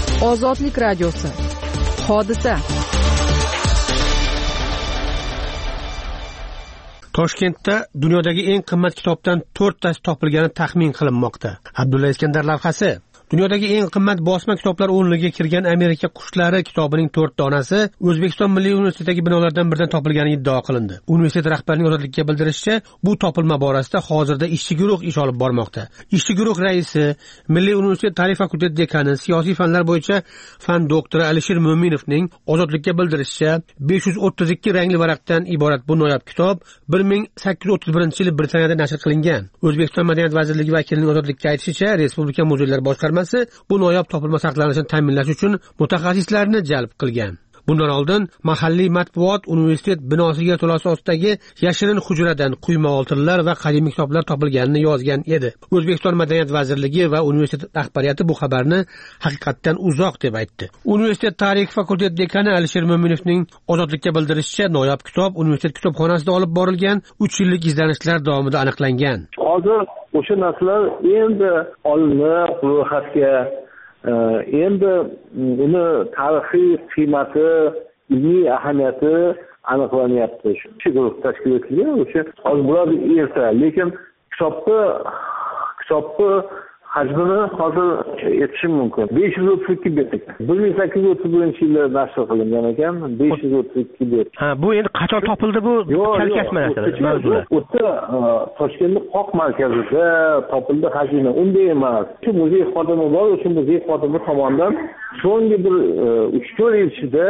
S4: Ozodlik radiosi. Hodisa.
S3: Toshkentda dunyodagi eng qimmat kitobdan to'rttasi topilgani taxmin qilinmoqda. Abdulla Iskandar lavhasi. Dunyodagi eng qimmat bosma kitoblar o'nligiga kirgan Amerika qushlari kitobining to'rt donasi O'zbekiston Milliy universitetidagi binolardan biridan topilgani iddio qilindi. Universitet rahbarining ozodlikka bildirishicha, bu topilma borasida hozirda ishchi guruh ish olib bormoqda. Ishchi guruh raisi, Milliy universitet tarix fakulteti dekani, siyosiy fanlar bo'yicha fan doktori Alisher Mo'minovning ozodlikka bildirishicha, besh yuz o'ttiz ikki rangli varaqdan iborat bu noyob kitob bir ming sakkiz yuz o'ttiz birinchi yili Britaniyada nashr qilingan. O'zbekiston Madaniyat vazirligi vakilining ozodlikka aytishicha, Respublika muzeylar boshqarmasi bu noyob topilma saqlanishini ta'minlash uchun mutaxassislarni jalb qilgan. Bundan oldin mahalliy matbuot universitet binosiga to'lasi ostidagi yashirin hujradan quyma oltinlar va qadimiy kitoblar topilganini yozgan edi. O'zbekiston Madaniyat vazirligi va universitet rahbariyati bu xabarni haqiqatdan uzoq deb aytdi. Universitet tarix fakulteti dekani Alisher Mo'minovning ozodlikka bildirishicha, noyob kitob universitet kitobxonasida olib borilgan uch yillik izlanishlar davomida aniqlangan.
S11: Hozir o'sha narsalar endi olinib, ro'yxatga endi uni tarixiy qiymati, ilmiy ahamiyati aniqlanyapti. Shu guruh tashkil etilgan, o'sha hozir bular erta, lekin kitobni kitobni hajmini hozir aytishim mumkin. besh yuz o'ttiz ikki bet ekan. bir ming sakkiz yuz o'ttiz birinchi yilda nashr qilingan ekan, besh yuz o'ttiz ikki bet.
S3: Ha, bu endi qachon topildi bu? Chalkashma narsalar.
S11: O'ta Toshkentning qoq markazida topildi xazina. Unday emas. Shu muzey xodimi bor, o'sha muzey xodimi tomonidan so'nggi bir uch to'rt yil ichida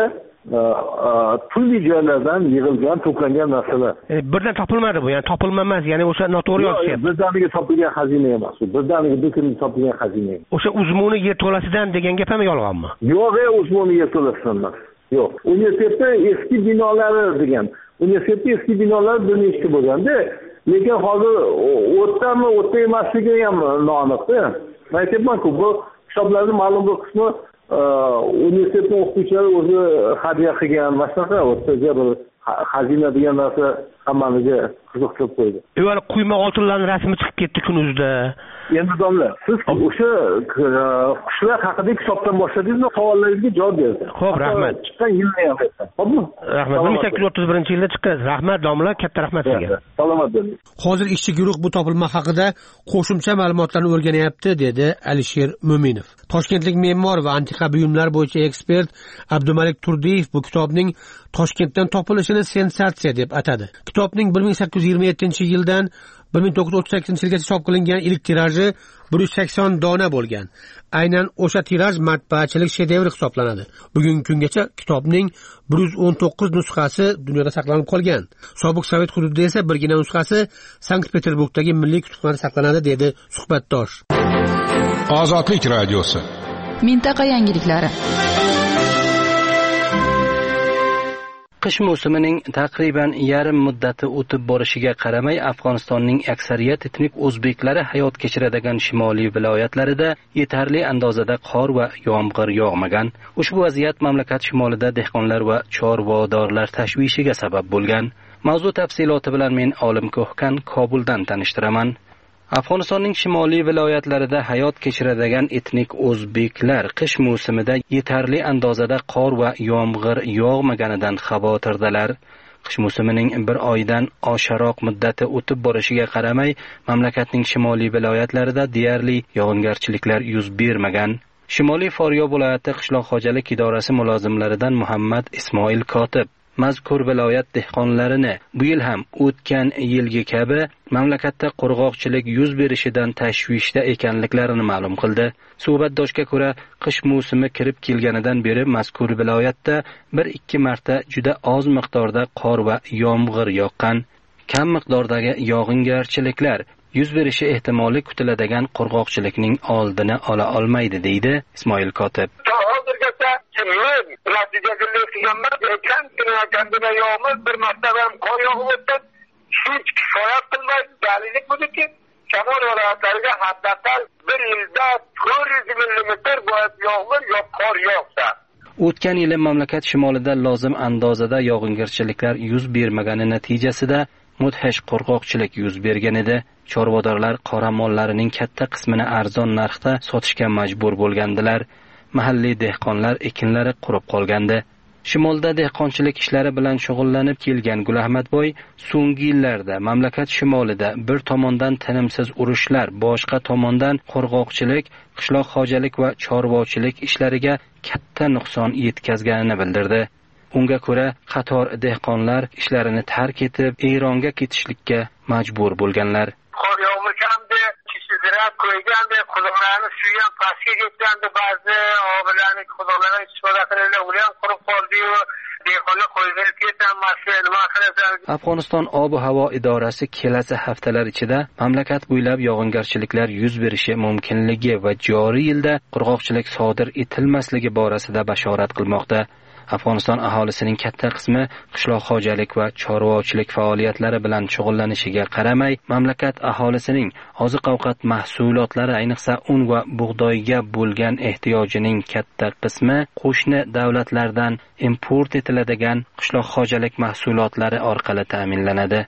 S11: turli joylardan yig'ilgan, to'plangan narsalar.
S3: E, birdan topilmadi bu, ya'ni topilma emas, ya'ni o'sha noto'g'ri yozishyapti.
S11: Birdaniga topilgan xazina emas, u birdaniga bir kunda topilgan xazina.
S3: O'sha uzmuni yer to'lasidan degan gap ham yolg'onmi?
S11: Yo'q, uzmuni yer to'lasidan emas. Yo'q. Universitetda eski binolari degan. Universitetda eski binolar bir nechta bo'lganda, lekin hozir o'tdami, o'tda emasligi ham noaniqda. Men aytyapman-ku, bu kitoblarning ma'lum bir qismi universitetning o'qituvchilari o'zi hadya qilgan, masalan, o'rtaga bir xazina degan narsa hammaniga qiziqtirib qo'ydi.
S3: Yo'q, quyma oltinlarning rasmi chiqib ketdi kunuzda.
S11: Endi domla, siz o'sha qushlar haqidagi kitobdan boshladingizmi? Savollaringizga javob berdim.
S3: Xo'p, rahmat.
S11: Chiqqan yilni ham aytdim. Xo'pmi?
S3: Rahmat. bir ming sakkiz yuz o'ttiz birinchi yilda chiqqan. Rahmat domla, katta rahmat sizga.
S11: Salomat bo'ling.
S3: Hozir ishchi guruh bu topilma haqida qo'shimcha ma'lumotlarni o'rganyapti, dedi Alisher Mo'minov. Toshkentlik me'mor va antiqa buyumlar bo'yicha ekspert Abdumalik Turdiyev bu kitobning Toshkentdan topilishini sensatsiya deb atadi. Kitobning bir ming sakkiz yuz yigirma yettinchi yildan bir ming to'qqiz yuz o'ttiz sakkizinchi yilgacha chop qilingan ilk tiraji bir yuz sakson dona bo'lgan. Aynan o'sha tiraj matbaachilik shedevri hisoblanadi. Bugungi kungacha kitobning bir yuz o'n to'qqiz nusxasi dunyoda saqlanib qolgan. Sobiq Sovet hududida esa birgina nusxasi Sankt-Peterburgdagi Milliy kutubxonada saqlanadi, dedi suhbatdosh.
S21: Ozodlik radiosi.
S4: Mintaqa yangiliklari.
S8: Qish mavsumining taqriban yarim muddati o'tib borishiga qaramay, Afg'onistonning aksariyat etnik o'zbeklari hayot kechiradigan shimoliy viloyatlarida yetarli andozada qor va yomg'ir yog'magan. Ushbu vaziyat mamlakat shimolida dehqonlar va chorvadorlar tashvishiga sabab bo'lgan. Mavzu tafsiloti bilan men Olim Ko'hkan Kobuldan tanishtiraman. Afg'onistonning shimoliy viloyatlarida hayot kechiradigan etnik o'zbeklar qish mavsumida yetarli andozada qor va yomg'ir yog'maganidan xavotirdalar. Qish mavsumining bir oydan osharoq muddati o'tib borishiga qaramay, mamlakatning shimoliy viloyatlarida deyarli yog'ingarchiliklar yuz bermagan. Shimoliy Faryob viloyati qishloq xo'jalik idorasi mulozimlaridan Muhammad Ismoil Kotib mazkur viloyat dehqonlarini bu yil ham o'tgan yilgi kabi mamlakatda qurg'oqchilik yuz berishidan tashvishda ekanliklarini ma'lum qildi. Suhbatdoshga ko'ra, qish mavsumi kirib kelganidan beri mazkur viloyatda bir ikki marta juda oz miqdorda qor va yomg'ir yoqqan. Kam miqdordagi yog'ingarchiliklar yuz berishi ehtimoli kutiladigan qurg'oqchilikning oldini ola olmaydi, deydi Ismoil Kotib.
S22: Kendine yağmur bir martaba kor yağıp o'tdi. Hiç kifoya qilmaydi. Dalillik buki shamol viloyatlariga haqiqatan bir yilda to'rt yuz millimetr bo'lib yağmur yo qor yog'sa.
S8: O'tgan yili mamlakat shimolida lozim andozada yog'ingarchiliklar yuz bermagani natijasida mudhish qurg'oqchilik yuz bergan edi. Chorvadorlar qoramollarining katta qismini arzon narxda sotishga majbur bo'lgandilar. Mahalliy dehqonlar ekinlari qurib qolgandi. Shimolda dehqonchilik ishlari bilan shug'ullanib kelgan Gulahmadboy so'nggi yillarda mamlakat shimolida bir tomondan tinimsiz urushlar, boshqa tomondan qurg'oqchilik, qishloq xo'jalik va chorvachilik ishlariga katta nuqson yetkazganini bildirdi. Unga ko'ra, qator dehqonlar ishlarini tark etib, Eronga ketishlikka majbur bo'lganlar.
S22: Ko'yganda quduqlarni suygan pastga ketganda ba'zi obilarni quduqlarga istifoda qilganlar ular qurib qoldi-yu, dehqonlar qo'yib ketganmasi, nima qilasiz?
S8: Afg'oniston ob-havo idorasi kelasi haftalar ichida mamlakat bo'ylab yog'ingarchiliklar yuz berishi mumkinligi va joriy yilda qurg'oqchilik sodir etilmasligi borasida bashorat qilmoqda. Afg'oniston aholisining katta qismi qishloq xo'jalik va chorvachilik faoliyatlari bilan shug'ullanishiga qaramay, mamlakat aholisining oziq-ovqat mahsulotlari, ayniqsa un va bug'doyga bo'lgan ehtiyojining katta qismi qo'shni davlatlardan import etiladigan qishloq xo'jalik mahsulotlari orqali ta'minlanadi.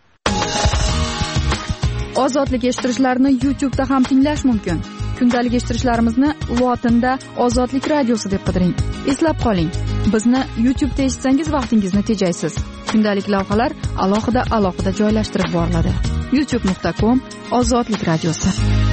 S4: Ozodlik eshittirishlarni YouTube da ham tinglash mumkin. Kundalik eshittirishlarimizni lotinda Ozodlik radiosi deb qidiring. Eslab qoling, bizni YouTube da eshitsangiz vaqtingizni tejaysiz. Kundalik lavhalar alohida alohida joylashtirib boriladi. youtube nuqta com Ozodlik radiosi.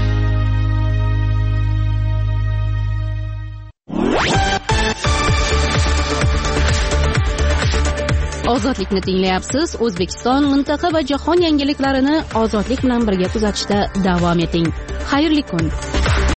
S1: Ozodlikni tinglayapsiz. O'zbekiston, mintaqa va jahon yangiliklarini ozodlik bilan birga kuzatishda davom eting. Xayrli kun.